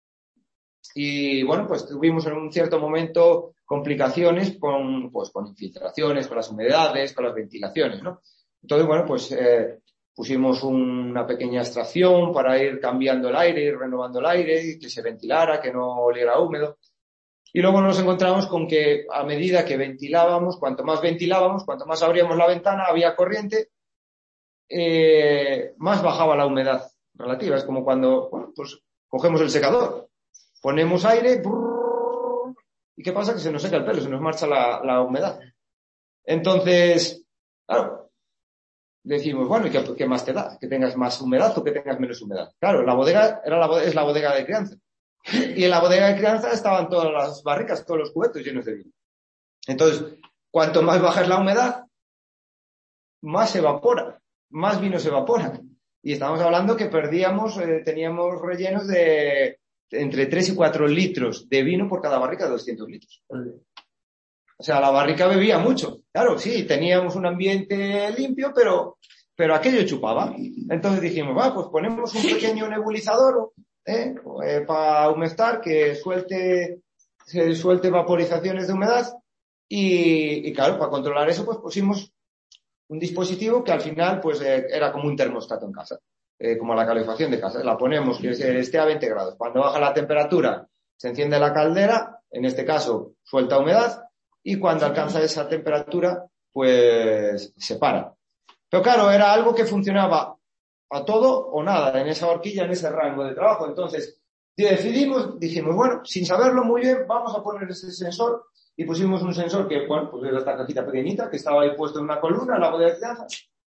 y bueno, pues tuvimos en un cierto momento complicaciones con, pues, con infiltraciones, con las humedades, con las ventilaciones, ¿no? Entonces, bueno, pues eh, pusimos un, una pequeña extracción para ir cambiando el aire, ir renovando el aire, que se ventilara, que no oliera húmedo. Y luego nos encontramos con que a medida que ventilábamos, cuanto más ventilábamos, cuanto más abríamos la ventana, había corriente, eh, más bajaba la humedad relativa. Es como cuando, bueno, pues cogemos el secador, ponemos aire, brrr, ¿y qué pasa? Que se nos seca el pelo, se nos marcha la, la humedad. Entonces, claro, decimos, bueno, ¿y qué, qué más te da? ¿Que tengas más humedad o que tengas menos humedad? Claro, la bodega era la, es la bodega de crianza. Y en la bodega de crianza estaban todas las barricas, todos los cubetos llenos de vino. Entonces, cuanto más baja es la humedad, más se evapora, más vino se evapora. Y estamos hablando que perdíamos, eh, teníamos rellenos de entre tres y cuatro litros de vino por cada barrica de doscientos litros. O sea, la barrica bebía mucho. Claro, sí, teníamos un ambiente limpio, pero, pero aquello chupaba. Entonces dijimos, va, pues ponemos un pequeño nebulizador, ¿eh? Eh, para humectar, que suelte, se suelte vaporizaciones de humedad. Y, y claro, para controlar eso, pues pusimos un dispositivo que al final pues eh, era como un termostato en casa, eh, como la calefacción de casa. La ponemos que esté a veinte grados. Cuando baja la temperatura, se enciende la caldera, en este caso suelta humedad, y cuando alcanza esa temperatura, pues se para. Pero claro, era algo que funcionaba a todo o nada en esa horquilla, en ese rango de trabajo. Entonces, decidimos, dijimos, bueno, sin saberlo muy bien, vamos a poner ese sensor, y pusimos un sensor que, bueno, pues era esta cajita pequeñita que estaba ahí puesto en una columna, en la bodega de crianza,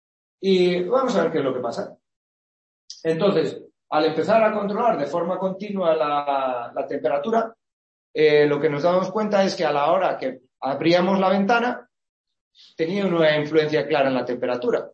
y vamos a ver qué es lo que pasa. Entonces, al empezar a controlar de forma continua la, la temperatura, eh, lo que nos damos cuenta es que a la hora que abríamos la ventana, tenía una influencia clara en la temperatura.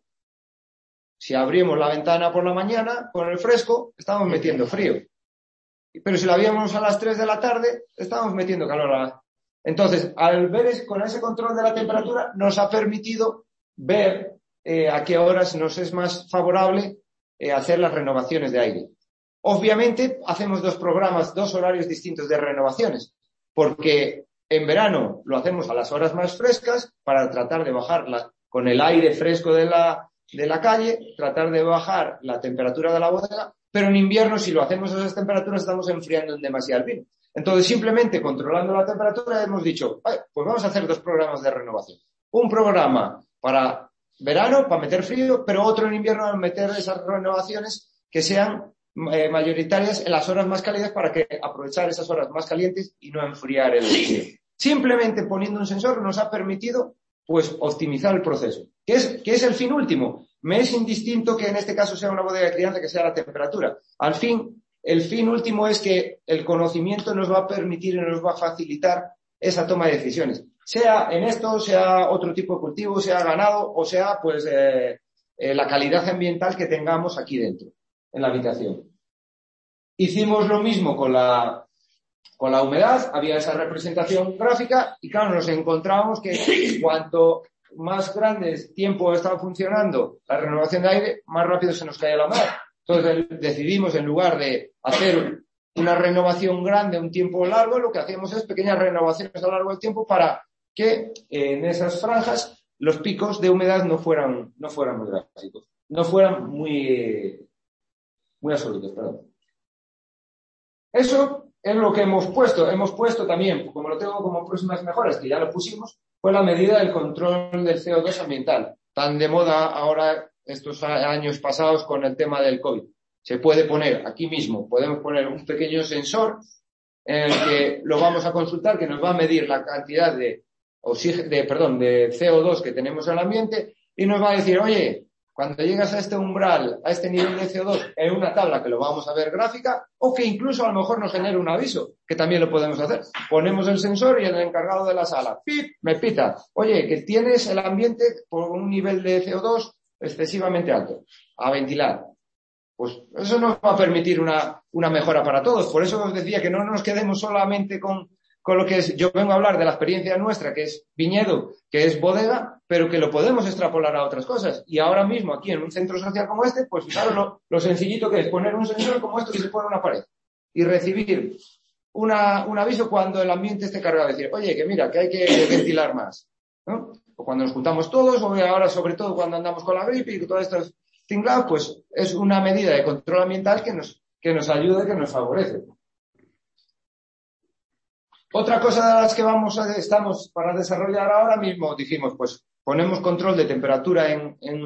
Si abrimos la ventana por la mañana, con el fresco, estamos metiendo frío. Pero si la abríamos a las tres de la tarde, estamos metiendo calor. A... Entonces, al ver es, con ese control de la temperatura, nos ha permitido ver eh, a qué horas nos es más favorable eh, hacer las renovaciones de aire. Obviamente, hacemos dos programas, dos horarios distintos de renovaciones, porque en verano lo hacemos a las horas más frescas para tratar de bajar la, con el aire fresco de la, de la calle, tratar de bajar la temperatura de la bodega, pero en invierno, si lo hacemos a esas temperaturas, estamos enfriando en demasiado el vino. Entonces, simplemente controlando la temperatura, hemos dicho, ay, pues vamos a hacer dos programas de renovación. Un programa para verano, para meter frío, pero otro en invierno para meter esas renovaciones que sean eh, mayoritarias en las horas más cálidas para que aprovechar esas horas más calientes y no enfriar el frío. Simplemente poniendo un sensor nos ha permitido pues optimizar el proceso. ¿Qué es, qué es el fin último? Me es indistinto que en este caso sea una bodega de crianza, que sea la temperatura. Al fin, el fin último es que el conocimiento nos va a permitir y nos va a facilitar esa toma de decisiones. Sea en esto, sea otro tipo de cultivo, sea ganado o sea pues eh, eh, la calidad ambiental que tengamos aquí dentro, en la habitación. Hicimos lo mismo con la, con la humedad, había esa representación gráfica y claro, nos encontramos que cuanto más grande tiempo estaba funcionando la renovación de aire, más rápido se nos caía la humedad. Entonces decidimos, en lugar de hacer una renovación grande un tiempo largo, lo que hacíamos es pequeñas renovaciones a lo largo del tiempo para que en esas franjas los picos de humedad no fueran, no fueran muy drásticos, no fueran muy, muy absolutos, perdón. Eso es lo que hemos puesto. Hemos puesto también, como lo tengo como próximas mejoras, que ya lo pusimos, fue la medida del control del C O dos ambiental, tan de moda ahora estos años pasados con el tema del COVID. Se puede poner aquí mismo, podemos poner un pequeño sensor en el que lo vamos a consultar, que nos va a medir la cantidad de oxígeno, de, perdón, de C O dos que tenemos en el ambiente y nos va a decir, oye, cuando llegas a este umbral, a este nivel de C O dos, en una tabla que lo vamos a ver gráfica, o que incluso a lo mejor nos genere un aviso, que también lo podemos hacer. Ponemos el sensor y el encargado de la sala, ¡pip!, me pita, oye, que tienes el ambiente por un nivel de C O dos excesivamente alto, a ventilar. Pues eso nos va a permitir una, una mejora para todos. Por eso os decía que no nos quedemos solamente con, con lo que es, yo vengo a hablar de la experiencia nuestra, que es viñedo, que es bodega, pero que lo podemos extrapolar a otras cosas. Y ahora mismo aquí en un centro social como este, pues fijaros lo, lo sencillito que es poner un sensor como esto que se pone en una pared y recibir una, un aviso cuando el ambiente esté cargado. Decir, oye, que mira, que hay que ventilar más, ¿no? O cuando nos juntamos todos, o ahora sobre todo cuando andamos con la gripe y todo esto tinglado, pues es una medida de control ambiental que nos, que nos ayuda y que nos favorece. Otra cosa de las que vamos a, estamos para desarrollar ahora mismo, dijimos, pues ponemos control de temperatura en, en,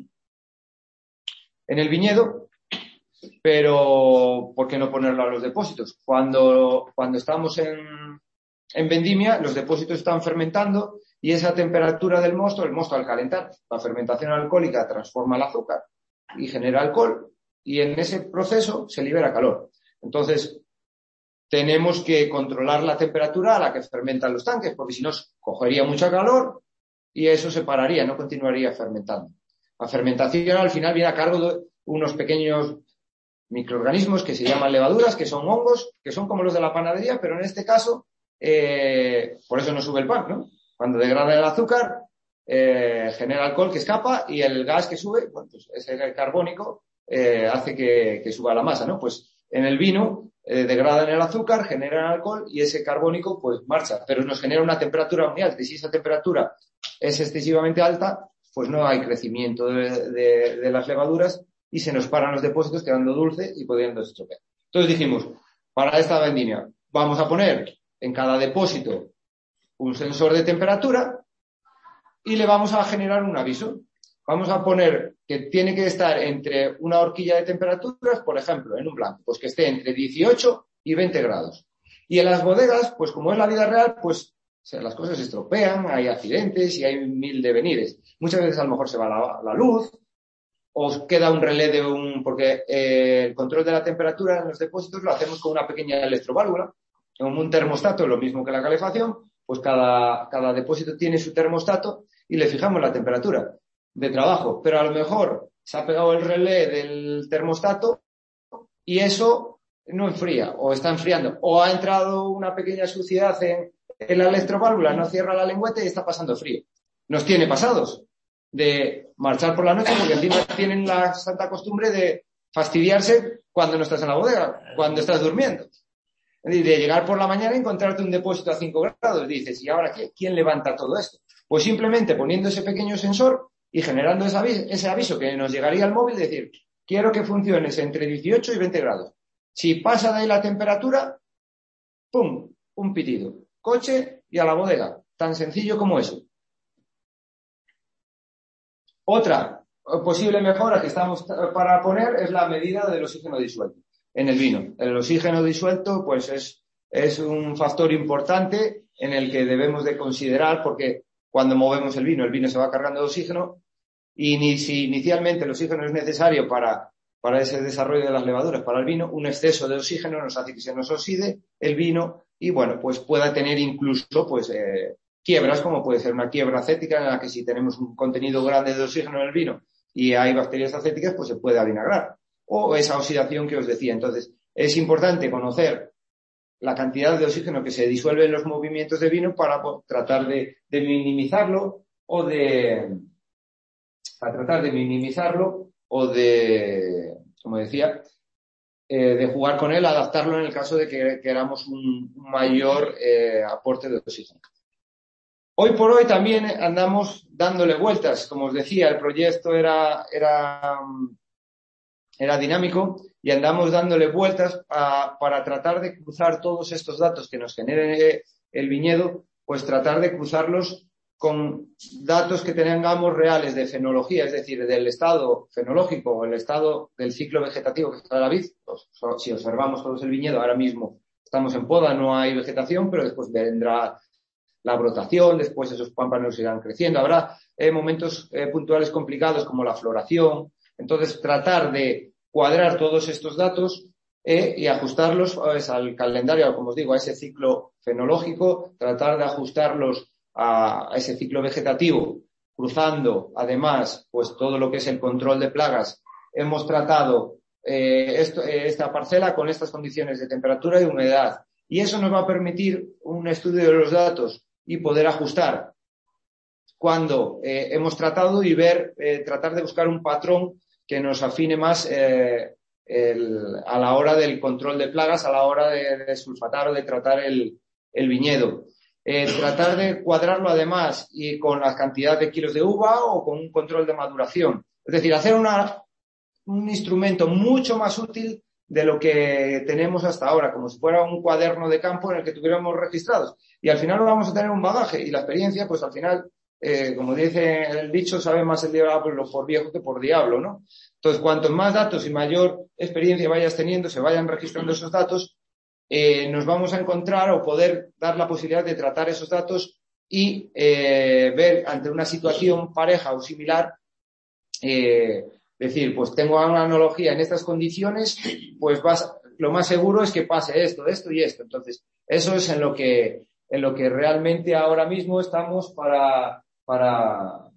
en el viñedo, pero ¿por qué no ponerlo a los depósitos? Cuando, cuando estamos en, en vendimia, los depósitos están fermentando y esa temperatura del mosto, el mosto al calentar, la fermentación alcohólica transforma el azúcar y genera alcohol y en ese proceso se libera calor. Entonces, tenemos que controlar la temperatura a la que fermentan los tanques, porque si no, cogería mucha calor y eso se pararía, no continuaría fermentando. La fermentación al final viene a cargo de unos pequeños microorganismos que se llaman levaduras, que son hongos, que son como los de la panadería, pero en este caso, eh, por eso no sube el pan, ¿no? Cuando degrada el azúcar, eh, genera alcohol que escapa y el gas que sube, bueno, pues ese carbónico eh, hace que, que suba la masa, ¿no? Pues en el vino eh, degradan el azúcar, generan alcohol y ese carbónico pues marcha, pero nos genera una temperatura muy alta y si esa temperatura es excesivamente alta, pues no hay crecimiento de, de, de las levaduras y se nos paran los depósitos quedando dulce y pudiendo estropear. Entonces dijimos, para esta vendimia vamos a poner en cada depósito un sensor de temperatura y le vamos a generar un aviso. Vamos a poner que tiene que estar entre una horquilla de temperaturas, por ejemplo, en un blanco, pues que esté entre dieciocho y veinte grados. Y en las bodegas, pues como es la vida real, pues o sea, las cosas se estropean, hay accidentes y hay mil devenires. Muchas veces a lo mejor se va la, la luz, o queda un relé de un... porque eh, el control de la temperatura en los depósitos lo hacemos con una pequeña electroválvula, como un termostato, lo mismo que la calefacción, pues cada, cada depósito tiene su termostato y le fijamos la temperatura de trabajo. Pero a lo mejor se ha pegado el relé del termostato y eso no enfría, o está enfriando, o ha entrado una pequeña suciedad en, en la electroválvula, no cierra la lengüeta y está pasando frío. Nos tiene pasados de marchar por la noche porque encima tienen la santa costumbre de fastidiarse cuando no estás en la bodega, cuando estás durmiendo. De llegar por la mañana y encontrarte un depósito a cinco grados. Dices, ¿y ahora qué? ¿Quién levanta todo esto? Pues simplemente poniendo ese pequeño sensor y generando ese aviso, ese aviso que nos llegaría al móvil, decir, quiero que funcione entre dieciocho y veinte grados. Si pasa de ahí la temperatura, ¡pum!, un pitido. Coche y a la bodega. Tan sencillo como eso. Otra posible mejora que estamos para poner es la medida del oxígeno disuelto en el vino. El oxígeno disuelto, pues es, es un factor importante en el que debemos de considerar porque cuando movemos el vino, el vino se va cargando de oxígeno y ni si inicialmente el oxígeno es necesario para, para ese desarrollo de las levaduras, para el vino, un exceso de oxígeno nos hace que se nos oxide el vino y, bueno, pues pueda tener incluso, pues, eh, quiebras, como puede ser una quiebra acética en la que si tenemos un contenido grande de oxígeno en el vino y hay bacterias acéticas, pues se puede avinagrar. O esa oxidación que os decía. Entonces, es importante conocer la cantidad de oxígeno que se disuelve en los movimientos de vino para tratar de, de minimizarlo o de, para tratar de minimizarlo o de, como decía, eh, de jugar con él, adaptarlo en el caso de que queramos un, un mayor eh, aporte de oxígeno. Hoy por hoy también andamos dándole vueltas. Como os decía, el proyecto era, era, era dinámico y andamos dándole vueltas a, para tratar de cruzar todos estos datos que nos genere el viñedo, pues tratar de cruzarlos con datos que tengamos reales de fenología, es decir, del estado fenológico o el estado del ciclo vegetativo que está la vid. Pues, si observamos todos el viñedo, ahora mismo estamos en poda, no hay vegetación, pero después vendrá la brotación, después esos pámpanos irán creciendo. Habrá eh, momentos eh, puntuales complicados como la floración. Entonces, tratar de cuadrar todos estos datos eh, y ajustarlos pues, al calendario, como os digo, a ese ciclo fenológico, tratar de ajustarlos a, a ese ciclo vegetativo, cruzando, además, pues todo lo que es el control de plagas. Hemos tratado eh, esto, eh, esta parcela con estas condiciones de temperatura y humedad. Y eso nos va a permitir un estudio de los datos y poder ajustar cuando eh, hemos tratado y ver, eh, tratar de buscar un patrón que nos afine más eh, el, a la hora del control de plagas, a la hora de, de sulfatar o de tratar el, el viñedo. Eh, tratar de cuadrarlo además y con la cantidad de kilos de uva o con un control de maduración. Es decir, hacer una, un instrumento mucho más útil de lo que tenemos hasta ahora, como si fuera un cuaderno de campo en el que tuviéramos registrados. Y al final vamos a tener un bagaje y la experiencia, pues al final, eh, como dice el dicho, sabe más el diablo por viejo que por diablo, ¿no? Entonces, cuanto más datos y mayor experiencia vayas teniendo, se vayan registrando esos datos, eh, nos vamos a encontrar o poder dar la posibilidad de tratar esos datos y eh, ver ante una situación pareja o similar, eh, decir, pues tengo una analogía en estas condiciones, pues vas, lo más seguro es que pase esto, esto y esto. Entonces, eso es en lo que, en lo que realmente ahora mismo estamos para, para,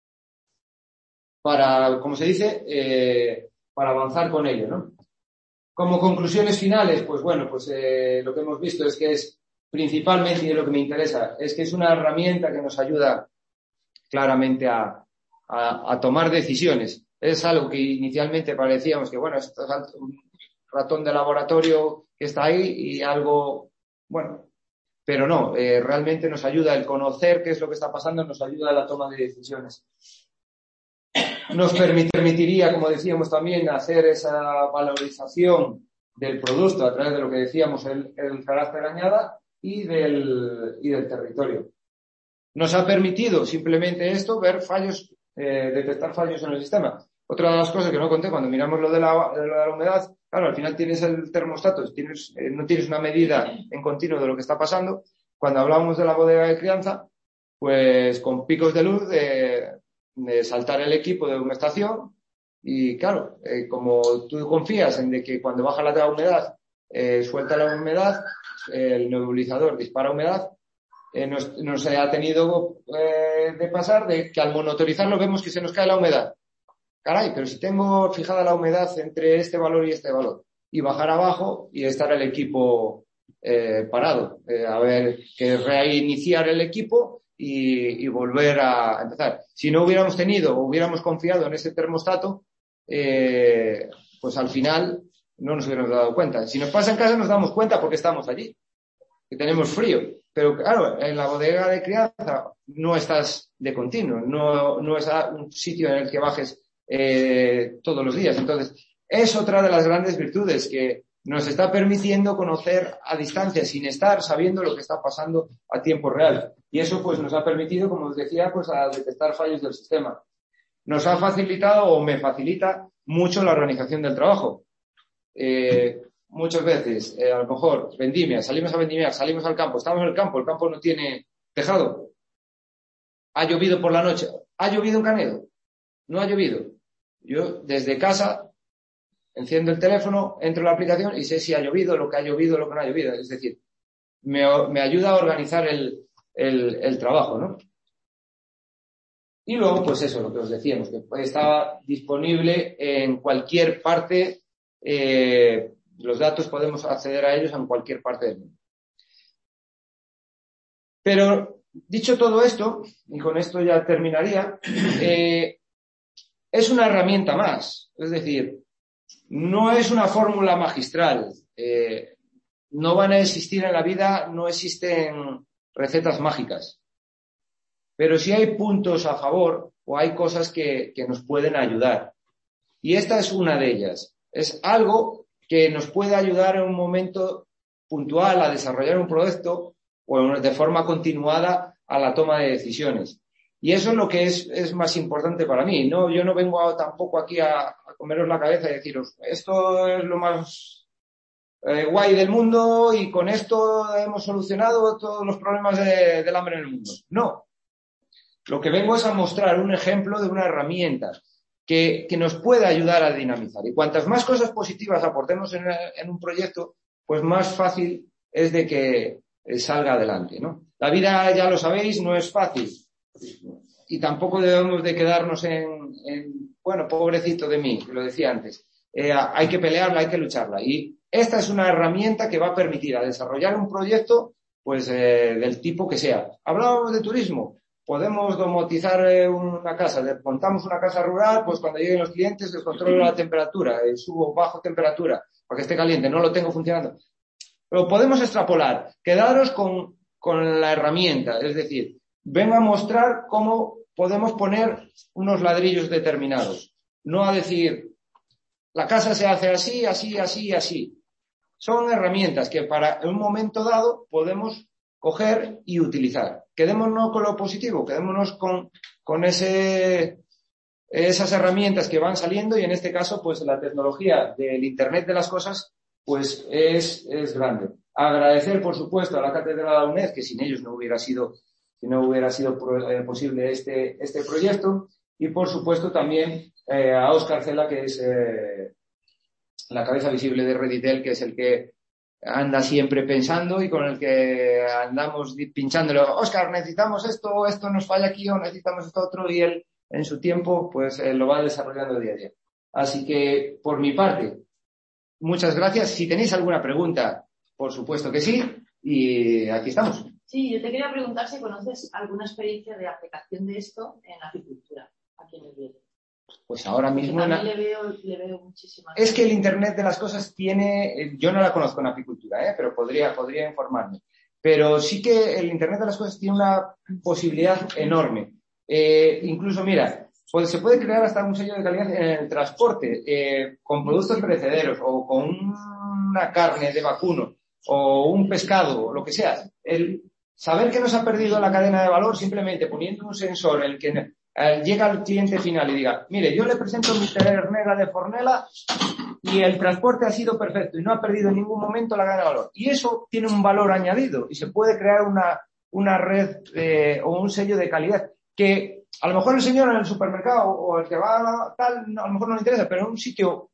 para, como se dice, eh, para avanzar con ello, ¿no? Como conclusiones finales, pues bueno, pues eh, lo que hemos visto es que es principalmente, y de lo que me interesa, es que es una herramienta que nos ayuda claramente a, a, a tomar decisiones. Es algo que inicialmente parecíamos que, bueno, esto es un ratón de laboratorio que está ahí y algo, bueno, pero no, eh, realmente nos ayuda el conocer qué es lo que está pasando, nos ayuda a la toma de decisiones. nos permitiría, como decíamos también, hacer esa valorización del producto a través de lo que decíamos, el, el carácter añada y del, y del territorio. Nos ha permitido simplemente esto ver fallos, eh, detectar fallos en el sistema. Otra de las cosas que no conté cuando miramos lo de la, de la humedad, claro, al final tienes el termostato, tienes, eh, no tienes una medida en continuo de lo que está pasando. Cuando hablamos de la bodega de crianza, pues con picos de luz de, de saltar el equipo de humectación y claro, eh, como tú confías en de que cuando baja la humedad eh, suelta la humedad, el nebulizador dispara humedad, eh, nos, nos ha tenido eh, de pasar de que al monitorizarlo vemos que se nos cae la humedad. Caray, pero si tengo fijada la humedad entre este valor y este valor y bajar abajo y estar el equipo eh, parado, eh, a ver, que reiniciar el equipo y, y volver a empezar. Si no hubiéramos tenido o hubiéramos confiado en ese termostato, eh, pues al final no nos hubiéramos dado cuenta. Si nos pasa en casa nos damos cuenta porque estamos allí, que tenemos frío. Pero claro, en la bodega de crianza no estás de continuo, no, no es un sitio en el que bajes eh, todos los días. Entonces, es otra de las grandes virtudes que nos está permitiendo conocer a distancia, sin estar sabiendo lo que está pasando a tiempo real. Y eso pues nos ha permitido, como os decía, pues a detectar fallos del sistema. Nos ha facilitado o me facilita mucho la organización del trabajo. Eh, muchas veces, eh, a lo mejor, vendimia, salimos a vendimiar, salimos al campo, estamos en el campo, el campo no tiene tejado. Ha llovido por la noche. ¿Ha llovido en Canedo? No ha llovido. Yo, desde casa, enciendo el teléfono, entro en la aplicación y sé si ha llovido, lo que ha llovido, lo que no ha llovido. Es decir, me, me ayuda a organizar el, el, el trabajo, ¿no? Y luego, pues eso, lo que os decíamos, que está disponible en cualquier parte, eh, los datos podemos acceder a ellos en cualquier parte del mundo. Pero, dicho todo esto, y con esto ya terminaría, eh, es una herramienta más. Es decir, no es una fórmula magistral. Eh, no van a existir en la vida, no existen recetas mágicas. Pero sí hay puntos a favor o hay cosas que, que nos pueden ayudar. Y esta es una de ellas. Es algo que nos puede ayudar en un momento puntual a desarrollar un proyecto o de forma continuada a la toma de decisiones. Y eso es lo que es, es más importante para mí. No, yo no vengo a, tampoco aquí a, a comeros la cabeza y deciros, esto es lo más eh, guay del mundo y con esto hemos solucionado todos los problemas de, del hambre en el mundo. No. Lo que vengo es a mostrar un ejemplo de una herramienta que, que nos puede ayudar a dinamizar. Y cuantas más cosas positivas aportemos en, en un proyecto, pues más fácil es de que salga adelante, ¿no? La vida, ya lo sabéis, no es fácil. Y tampoco debemos de quedarnos en, en bueno, pobrecito de mí, que lo decía antes. Eh, hay que pelearla, hay que lucharla. Y esta es una herramienta que va a permitir a desarrollar un proyecto, pues, eh, del tipo que sea. Hablábamos de turismo. Podemos domotizar eh, una casa. Montamos una casa rural, pues cuando lleguen los clientes les controlo la temperatura, eh, subo bajo temperatura para que esté caliente, no lo tengo funcionando. Pero podemos extrapolar, quedaros con, con la herramienta, es decir, vengo a mostrar cómo podemos poner unos ladrillos determinados. No a decir, la casa se hace así, así, así, así. Son herramientas que para un momento dado podemos coger y utilizar. Quedémonos con lo positivo, quedémonos con, con ese, esas herramientas que van saliendo y en este caso, pues la tecnología del Internet de las cosas, pues es, es grande. Agradecer, por supuesto, a la Cátedra de la UNED, que sin ellos no hubiera sido, si no hubiera sido eh, posible este, este proyecto, y por supuesto también eh, a Óscar Cela, que es eh, la cabeza visible de Reditel, que es el que anda siempre pensando y con el que andamos pinchándole, Óscar, necesitamos esto, esto nos falla aquí o necesitamos esto otro, y él en su tiempo pues eh, lo va desarrollando día a día. Así que por mi parte, muchas gracias. Si tenéis alguna pregunta, por supuesto que sí, y aquí estamos. Sí, yo te quería preguntar si conoces alguna experiencia de aplicación de esto en la apicultura aquí en el Vietnam. Pues ahora mismo... También le veo, le veo muchísimas... Es que el Internet de las cosas tiene... Yo no la conozco en apicultura, ¿eh? Pero podría, podría informarme. Pero sí que el Internet de las cosas tiene una posibilidad enorme. Eh, incluso, mira, pues se puede crear hasta un sello de calidad en el transporte, eh, con productos perecederos o con una carne de vacuno o un pescado o lo que sea. El saber que no se ha perdido la cadena de valor simplemente poniendo un sensor en el que eh, llega al cliente final y diga, mire, yo le presento mi ternera de Fornela y el transporte ha sido perfecto y no ha perdido en ningún momento la cadena de valor. Y eso tiene un valor añadido y se puede crear una, una red eh, o un sello de calidad que a lo mejor el señor en el supermercado o el que va a tal, a lo mejor no le interesa, pero en un sitio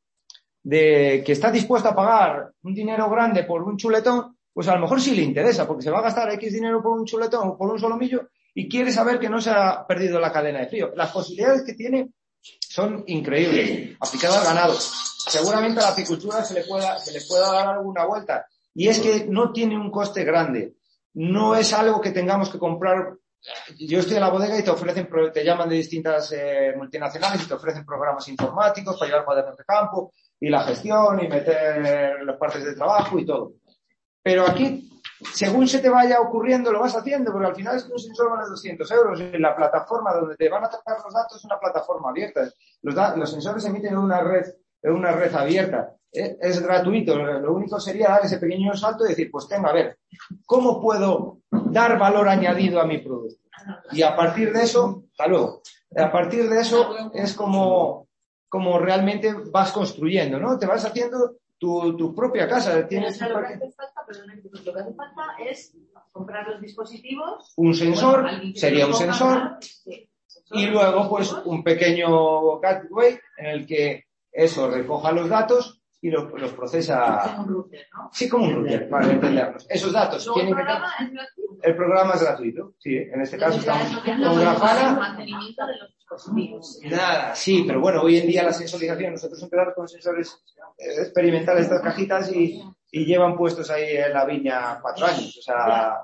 de que está dispuesto a pagar un dinero grande por un chuletón, pues a lo mejor sí le interesa, porque se va a gastar X dinero por un chuletón o por un solomillo y quiere saber que no se ha perdido la cadena de frío. Las posibilidades que tiene son increíbles, aplicadas al ganado. Seguramente a la apicultura se le pueda, se le pueda dar alguna vuelta. Y es que no tiene un coste grande. No es algo que tengamos que comprar. Yo estoy en la bodega y te ofrecen, te llaman de distintas eh, multinacionales y te ofrecen programas informáticos para llevar cuadernos de campo y la gestión y meter las partes de trabajo y todo. Pero aquí, según se te vaya ocurriendo, lo vas haciendo, porque al final es que un sensor vale doscientos euros. En la plataforma donde te van a tratar los datos es una plataforma abierta. Los, da- los sensores se emiten en una red, en una red abierta. Es, es gratuito. Lo único sería dar ese pequeño salto y decir, pues tengo, a ver, ¿cómo puedo dar valor añadido a mi producto? Y a partir de eso, hasta luego. A partir de eso es como, como realmente vas construyendo, ¿no? Te vas haciendo tu, tu propia casa. Tienes Pero, o sea, lo que hace falta, perdón, lo que hace falta es comprar los dispositivos. un sensor, Bueno, sería un ponga, sensor, sí, sensor, y luego pues un pequeño gateway en el que eso recoja los datos y los, los procesa. Como un router, ¿no? Sí, como un router, para entendernos. Esos datos Luego, tienen el que programa es gratuito. El programa es gratuito, sí. En este caso Entonces, estamos ya eso con ya no Grafana. el mantenimiento de los dispositivos. Nada, sí, pero bueno, hoy en día la sensorización, nosotros empezamos con sensores eh, experimentales, estas cajitas, y, y llevan puestos ahí en la viña cuatro años. O sea,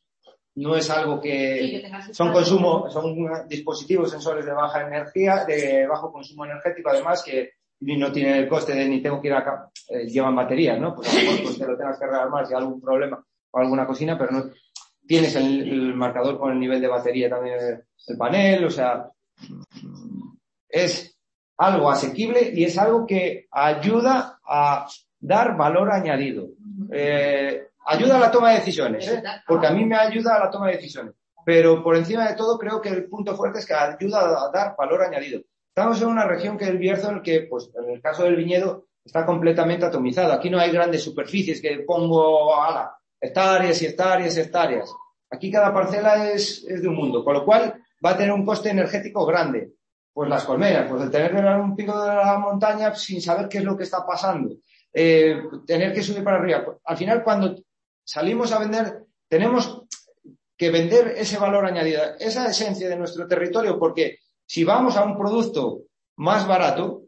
no es algo que son consumo, son dispositivos sensores de baja energía, de bajo consumo energético, además que no tiene el coste de ni tengo que ir acá, eh, llevan baterías, ¿no? Pues a lo mejor pues, te lo tengas que rearmar si hay algún problema o alguna cocina, pero no tienes el, el marcador con el nivel de batería también el, el panel, o sea, es algo asequible y es algo que ayuda a dar valor añadido. Eh, ayuda a la toma de decisiones, ¿eh? Porque a mí me ayuda a la toma de decisiones. Pero por encima de todo creo que el punto fuerte es que ayuda a dar valor añadido. Estamos en una región que es el Bierzo, en el que, pues, en el caso del viñedo, está completamente atomizado. Aquí no hay grandes superficies que pongo, ala, hectáreas y hectáreas y hectáreas. Aquí cada parcela es, es de un mundo, con lo cual va a tener un coste energético grande. Pues las colmenas, pues el tener que ir a un pico de la montaña sin saber qué es lo que está pasando. Eh, tener que subir para arriba. Al final, cuando salimos a vender, tenemos que vender ese valor añadido, esa esencia de nuestro territorio, porque si vamos a un producto más barato,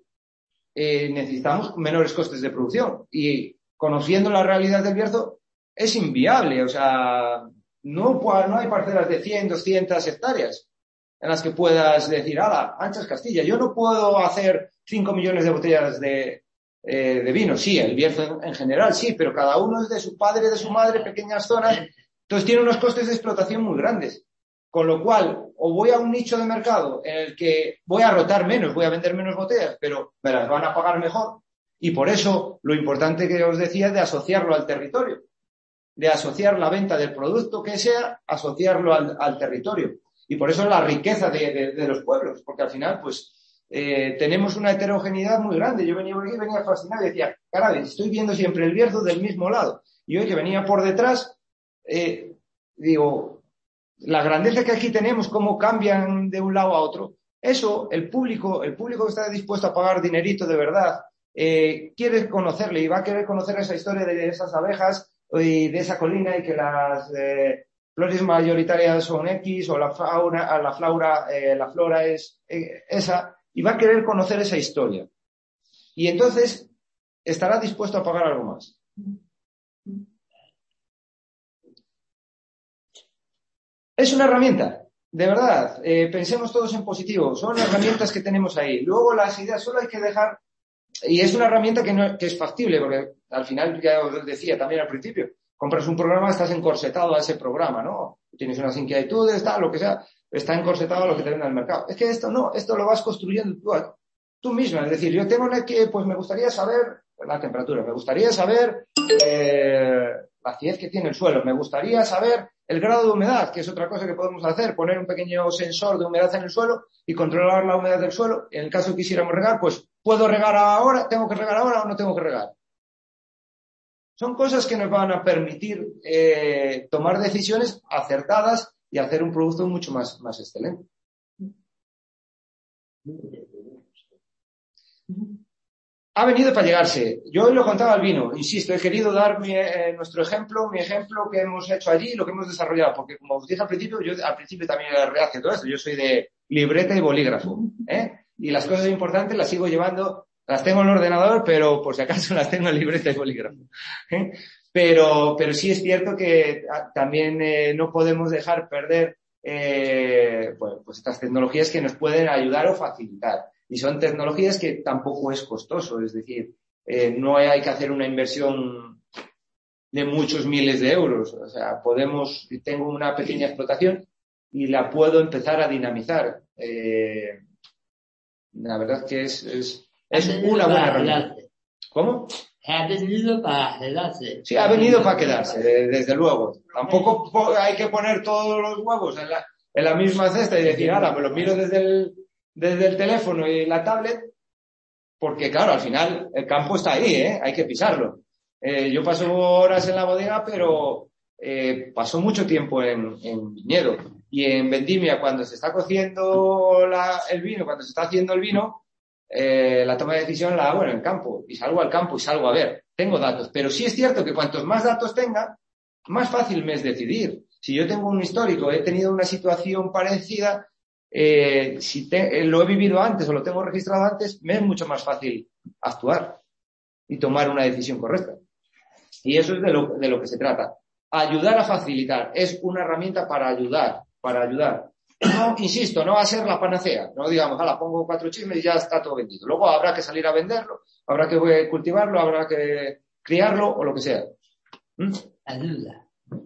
eh, necesitamos menores costes de producción. Y conociendo la realidad del Bierzo, es inviable. O sea, no, no hay parcelas de cien, doscientas hectáreas en las que puedas decir, ala, Anchas Castilla, yo no puedo hacer cinco millones de botellas de, eh, de vino. Sí, el Bierzo en, en general, sí, pero cada uno es de su padre, de su madre, pequeñas zonas. Entonces tiene unos costes de explotación muy grandes. Con lo cual, o voy a un nicho de mercado en el que voy a rotar menos, voy a vender menos botellas, pero me las van a pagar mejor. Y por eso lo importante que os decía es de asociarlo al territorio, de asociar la venta del producto que sea, asociarlo al, al territorio. Y por eso la riqueza de, de, de los pueblos, porque al final, pues, eh, tenemos una heterogeneidad muy grande. Yo venía por aquí, venía fascinado y decía, caray, estoy viendo siempre el Bierzo del mismo lado. Y hoy que venía por detrás, eh, digo, la grandeza que aquí tenemos, cómo cambian de un lado a otro, eso, el público, el público que está dispuesto a pagar dinerito de verdad, eh, quiere conocerle y va a querer conocer esa historia de esas abejas y de esa colina y que las eh, flores mayoritarias son X o la fauna, la flora, eh, la flora es eh, esa, y va a querer conocer esa historia. Y entonces estará dispuesto a pagar algo más. Es una herramienta, de verdad, eh, pensemos todos en positivo, son herramientas que tenemos ahí. Luego las ideas solo hay que dejar, y es una herramienta que, no, que es factible, porque al final, ya os decía también al principio, compras un programa, estás encorsetado a ese programa, ¿no? Tienes unas inquietudes, tal, lo que sea, está encorsetado a lo que te vende el mercado. Es que esto no, esto lo vas construyendo tú, tú misma. Es decir, yo tengo que, pues me gustaría saber la temperatura, me gustaría saber eh, la acidez que tiene el suelo, me gustaría saber el grado de humedad, que es otra cosa que podemos hacer, poner un pequeño sensor de humedad en el suelo y controlar la humedad del suelo. En el caso que quisiéramos regar, pues ¿puedo regar ahora? ¿Tengo que regar ahora o no tengo que regar? Son cosas que nos van a permitir eh, tomar decisiones acertadas y hacer un producto mucho más, más excelente. Ha venido para llegarse. Yo hoy lo contaba al vino, insisto, he querido dar mi, eh, nuestro ejemplo, mi ejemplo que hemos hecho allí, lo que hemos desarrollado, porque como os dije al principio, yo al principio también era reacio a todo esto, yo soy de libreta y bolígrafo, ¿eh? Y las cosas importantes las sigo llevando, las tengo en el ordenador, pero por si acaso las tengo en libreta y bolígrafo, ¿eh? Pero, pero sí es cierto que también eh, no podemos dejar perder eh, bueno, pues estas tecnologías que nos pueden ayudar o facilitar. Y son tecnologías que tampoco es costoso, es decir, eh, no hay que hacer una inversión de muchos miles de euros. O sea, podemos, tengo una pequeña explotación y la puedo empezar a dinamizar. Eh, la verdad que es, es, es una buena herramienta. ¿Cómo? Ha venido para quedarse. Sí, ha venido para quedarse, desde luego. Tampoco hay que poner todos los huevos en la, en la misma cesta y decir, ahora me lo miro desde el, desde el teléfono y la tablet, porque claro, al final el campo está ahí, ¿eh? Hay que pisarlo. Eh, yo paso horas en la bodega, pero eh, paso mucho tiempo en, en viñedo. Y en vendimia, cuando se está cociendo la, el vino, cuando se está haciendo el vino, eh, la toma de decisión la hago en el campo. Y salgo al campo y salgo a ver. Tengo datos. Pero sí es cierto que cuantos más datos tenga, más fácil me es decidir. Si yo tengo un histórico, he tenido una situación parecida, eh, si te, eh, lo he vivido antes o lo tengo registrado antes, me es mucho más fácil actuar y tomar una decisión correcta. Y eso es de lo, de lo que se trata. Ayudar a facilitar. Es una herramienta para ayudar, para ayudar. No, insisto, no va a ser la panacea. No digamos, ala, pongo cuatro chismes y ya está todo vendido. Luego habrá que salir a venderlo, habrá que cultivarlo, habrá que criarlo o lo que sea. ¿Mm? Ayuda.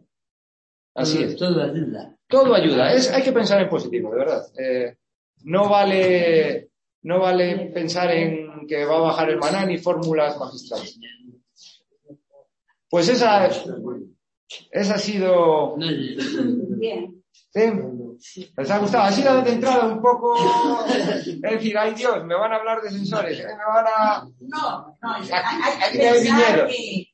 Así todo, es. Todo ayuda. Todo ayuda. Es, hay que pensar en positivo, de verdad. Eh, no vale, no vale pensar en que va a bajar el maná ni fórmulas magistrales. Pues esa, esa ha sido. Bien. ¿Sí? ¿Les ha gustado? Ha sido de entrada un poco. Es decir, ay Dios, me van a hablar de sensores, ¿eh? me van a. No, no, hay, Aquí, hay que pensar que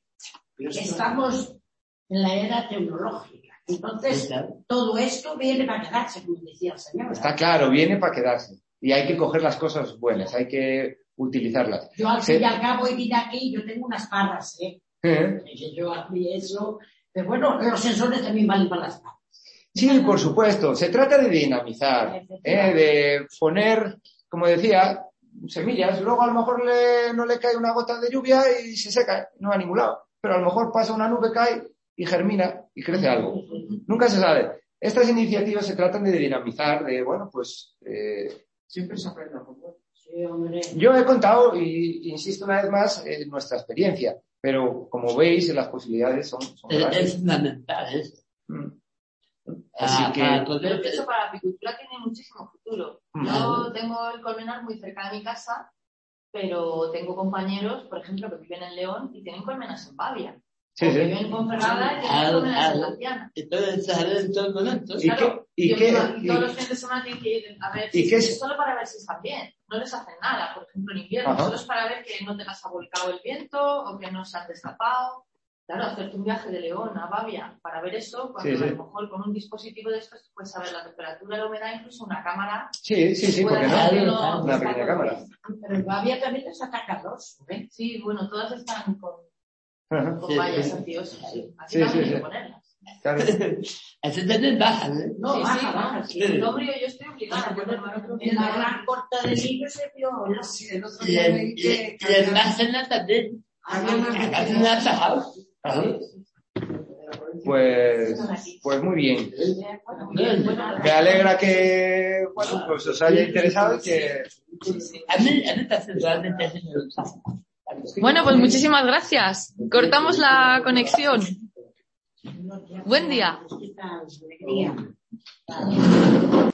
estamos en la era tecnológica. Entonces, todo esto viene para quedarse, como decía el señor. Está claro, viene para quedarse. Y hay que coger las cosas buenas, hay que utilizarlas. Yo al fin y al cabo he venido aquí, yo tengo unas parras, ¿eh? ¿Eh? Yo aquí eso. Pero bueno, los sensores también valen para las parras. Sí, por supuesto. Se trata de dinamizar, ¿eh? De poner, como decía, semillas. Luego a lo mejor le, no le cae una gota de lluvia y se seca, no va a ningún lado. Pero a lo mejor pasa una nube, cae y germina y crece algo. Nunca se sabe. Estas iniciativas se tratan de dinamizar, de, bueno, pues, eh, siempre se aprende a poco. Sí, hombre. Yo he contado, y insisto una vez más, en nuestra experiencia. Pero, como veis, las posibilidades son, son grandes. Es fundamental eso. Mm. Así Ah, que... para Pero poder... eso para la apicultura tiene muchísimo futuro. Yo tengo el colmenar muy cerca de mi casa, pero tengo compañeros, por ejemplo, que viven en León y tienen colmenas en Pavia. Sí, o sí. que viven en Ponferrada y tienen Ah, colmenas en ah, Lanciana. Entonces, saber en todo momento. ¿Y Claro, qué- y yo qué- iba- y y- todos los fines de semana tienen que ir a ver ¿Y si qué es es- solo para ver si están bien. No les hacen nada, por ejemplo, en invierno. Ajá. Solo es para ver que no te las ha volcado el viento o que no se han destapado. Claro, hacerte un viaje de León a Bavia para ver eso, cuando Sí, sí. a lo mejor con un dispositivo de estos puedes saber la temperatura, la humedad, incluso una cámara. Sí, sí, sí, ¿por qué puede no? hacer que no Una está pequeña todo cámara. bien. Pero en Bavia también les ataca dos, ¿eh? Sí, bueno, todas están con, Ajá. con Sí, vallas sí. antiosas. Así Sí, también sí, hay que sí. ponerlas. Claro. Así también bajan, ¿eh? No, sí, baja, sí, baja. baja. Sí. El hombre yo estoy obligada a ponerme En la gran corta de libros se vio. El otro Y día en, leí y, que y en Barcelona también. había una Hacen una tajada. Ajá. Pues, pues muy bien. Me alegra que, bueno, pues os haya interesado y que... A mí, a mí personalmente sí me gusta. Bueno, pues muchísimas gracias. Cortamos la conexión. Buen día. Alegría.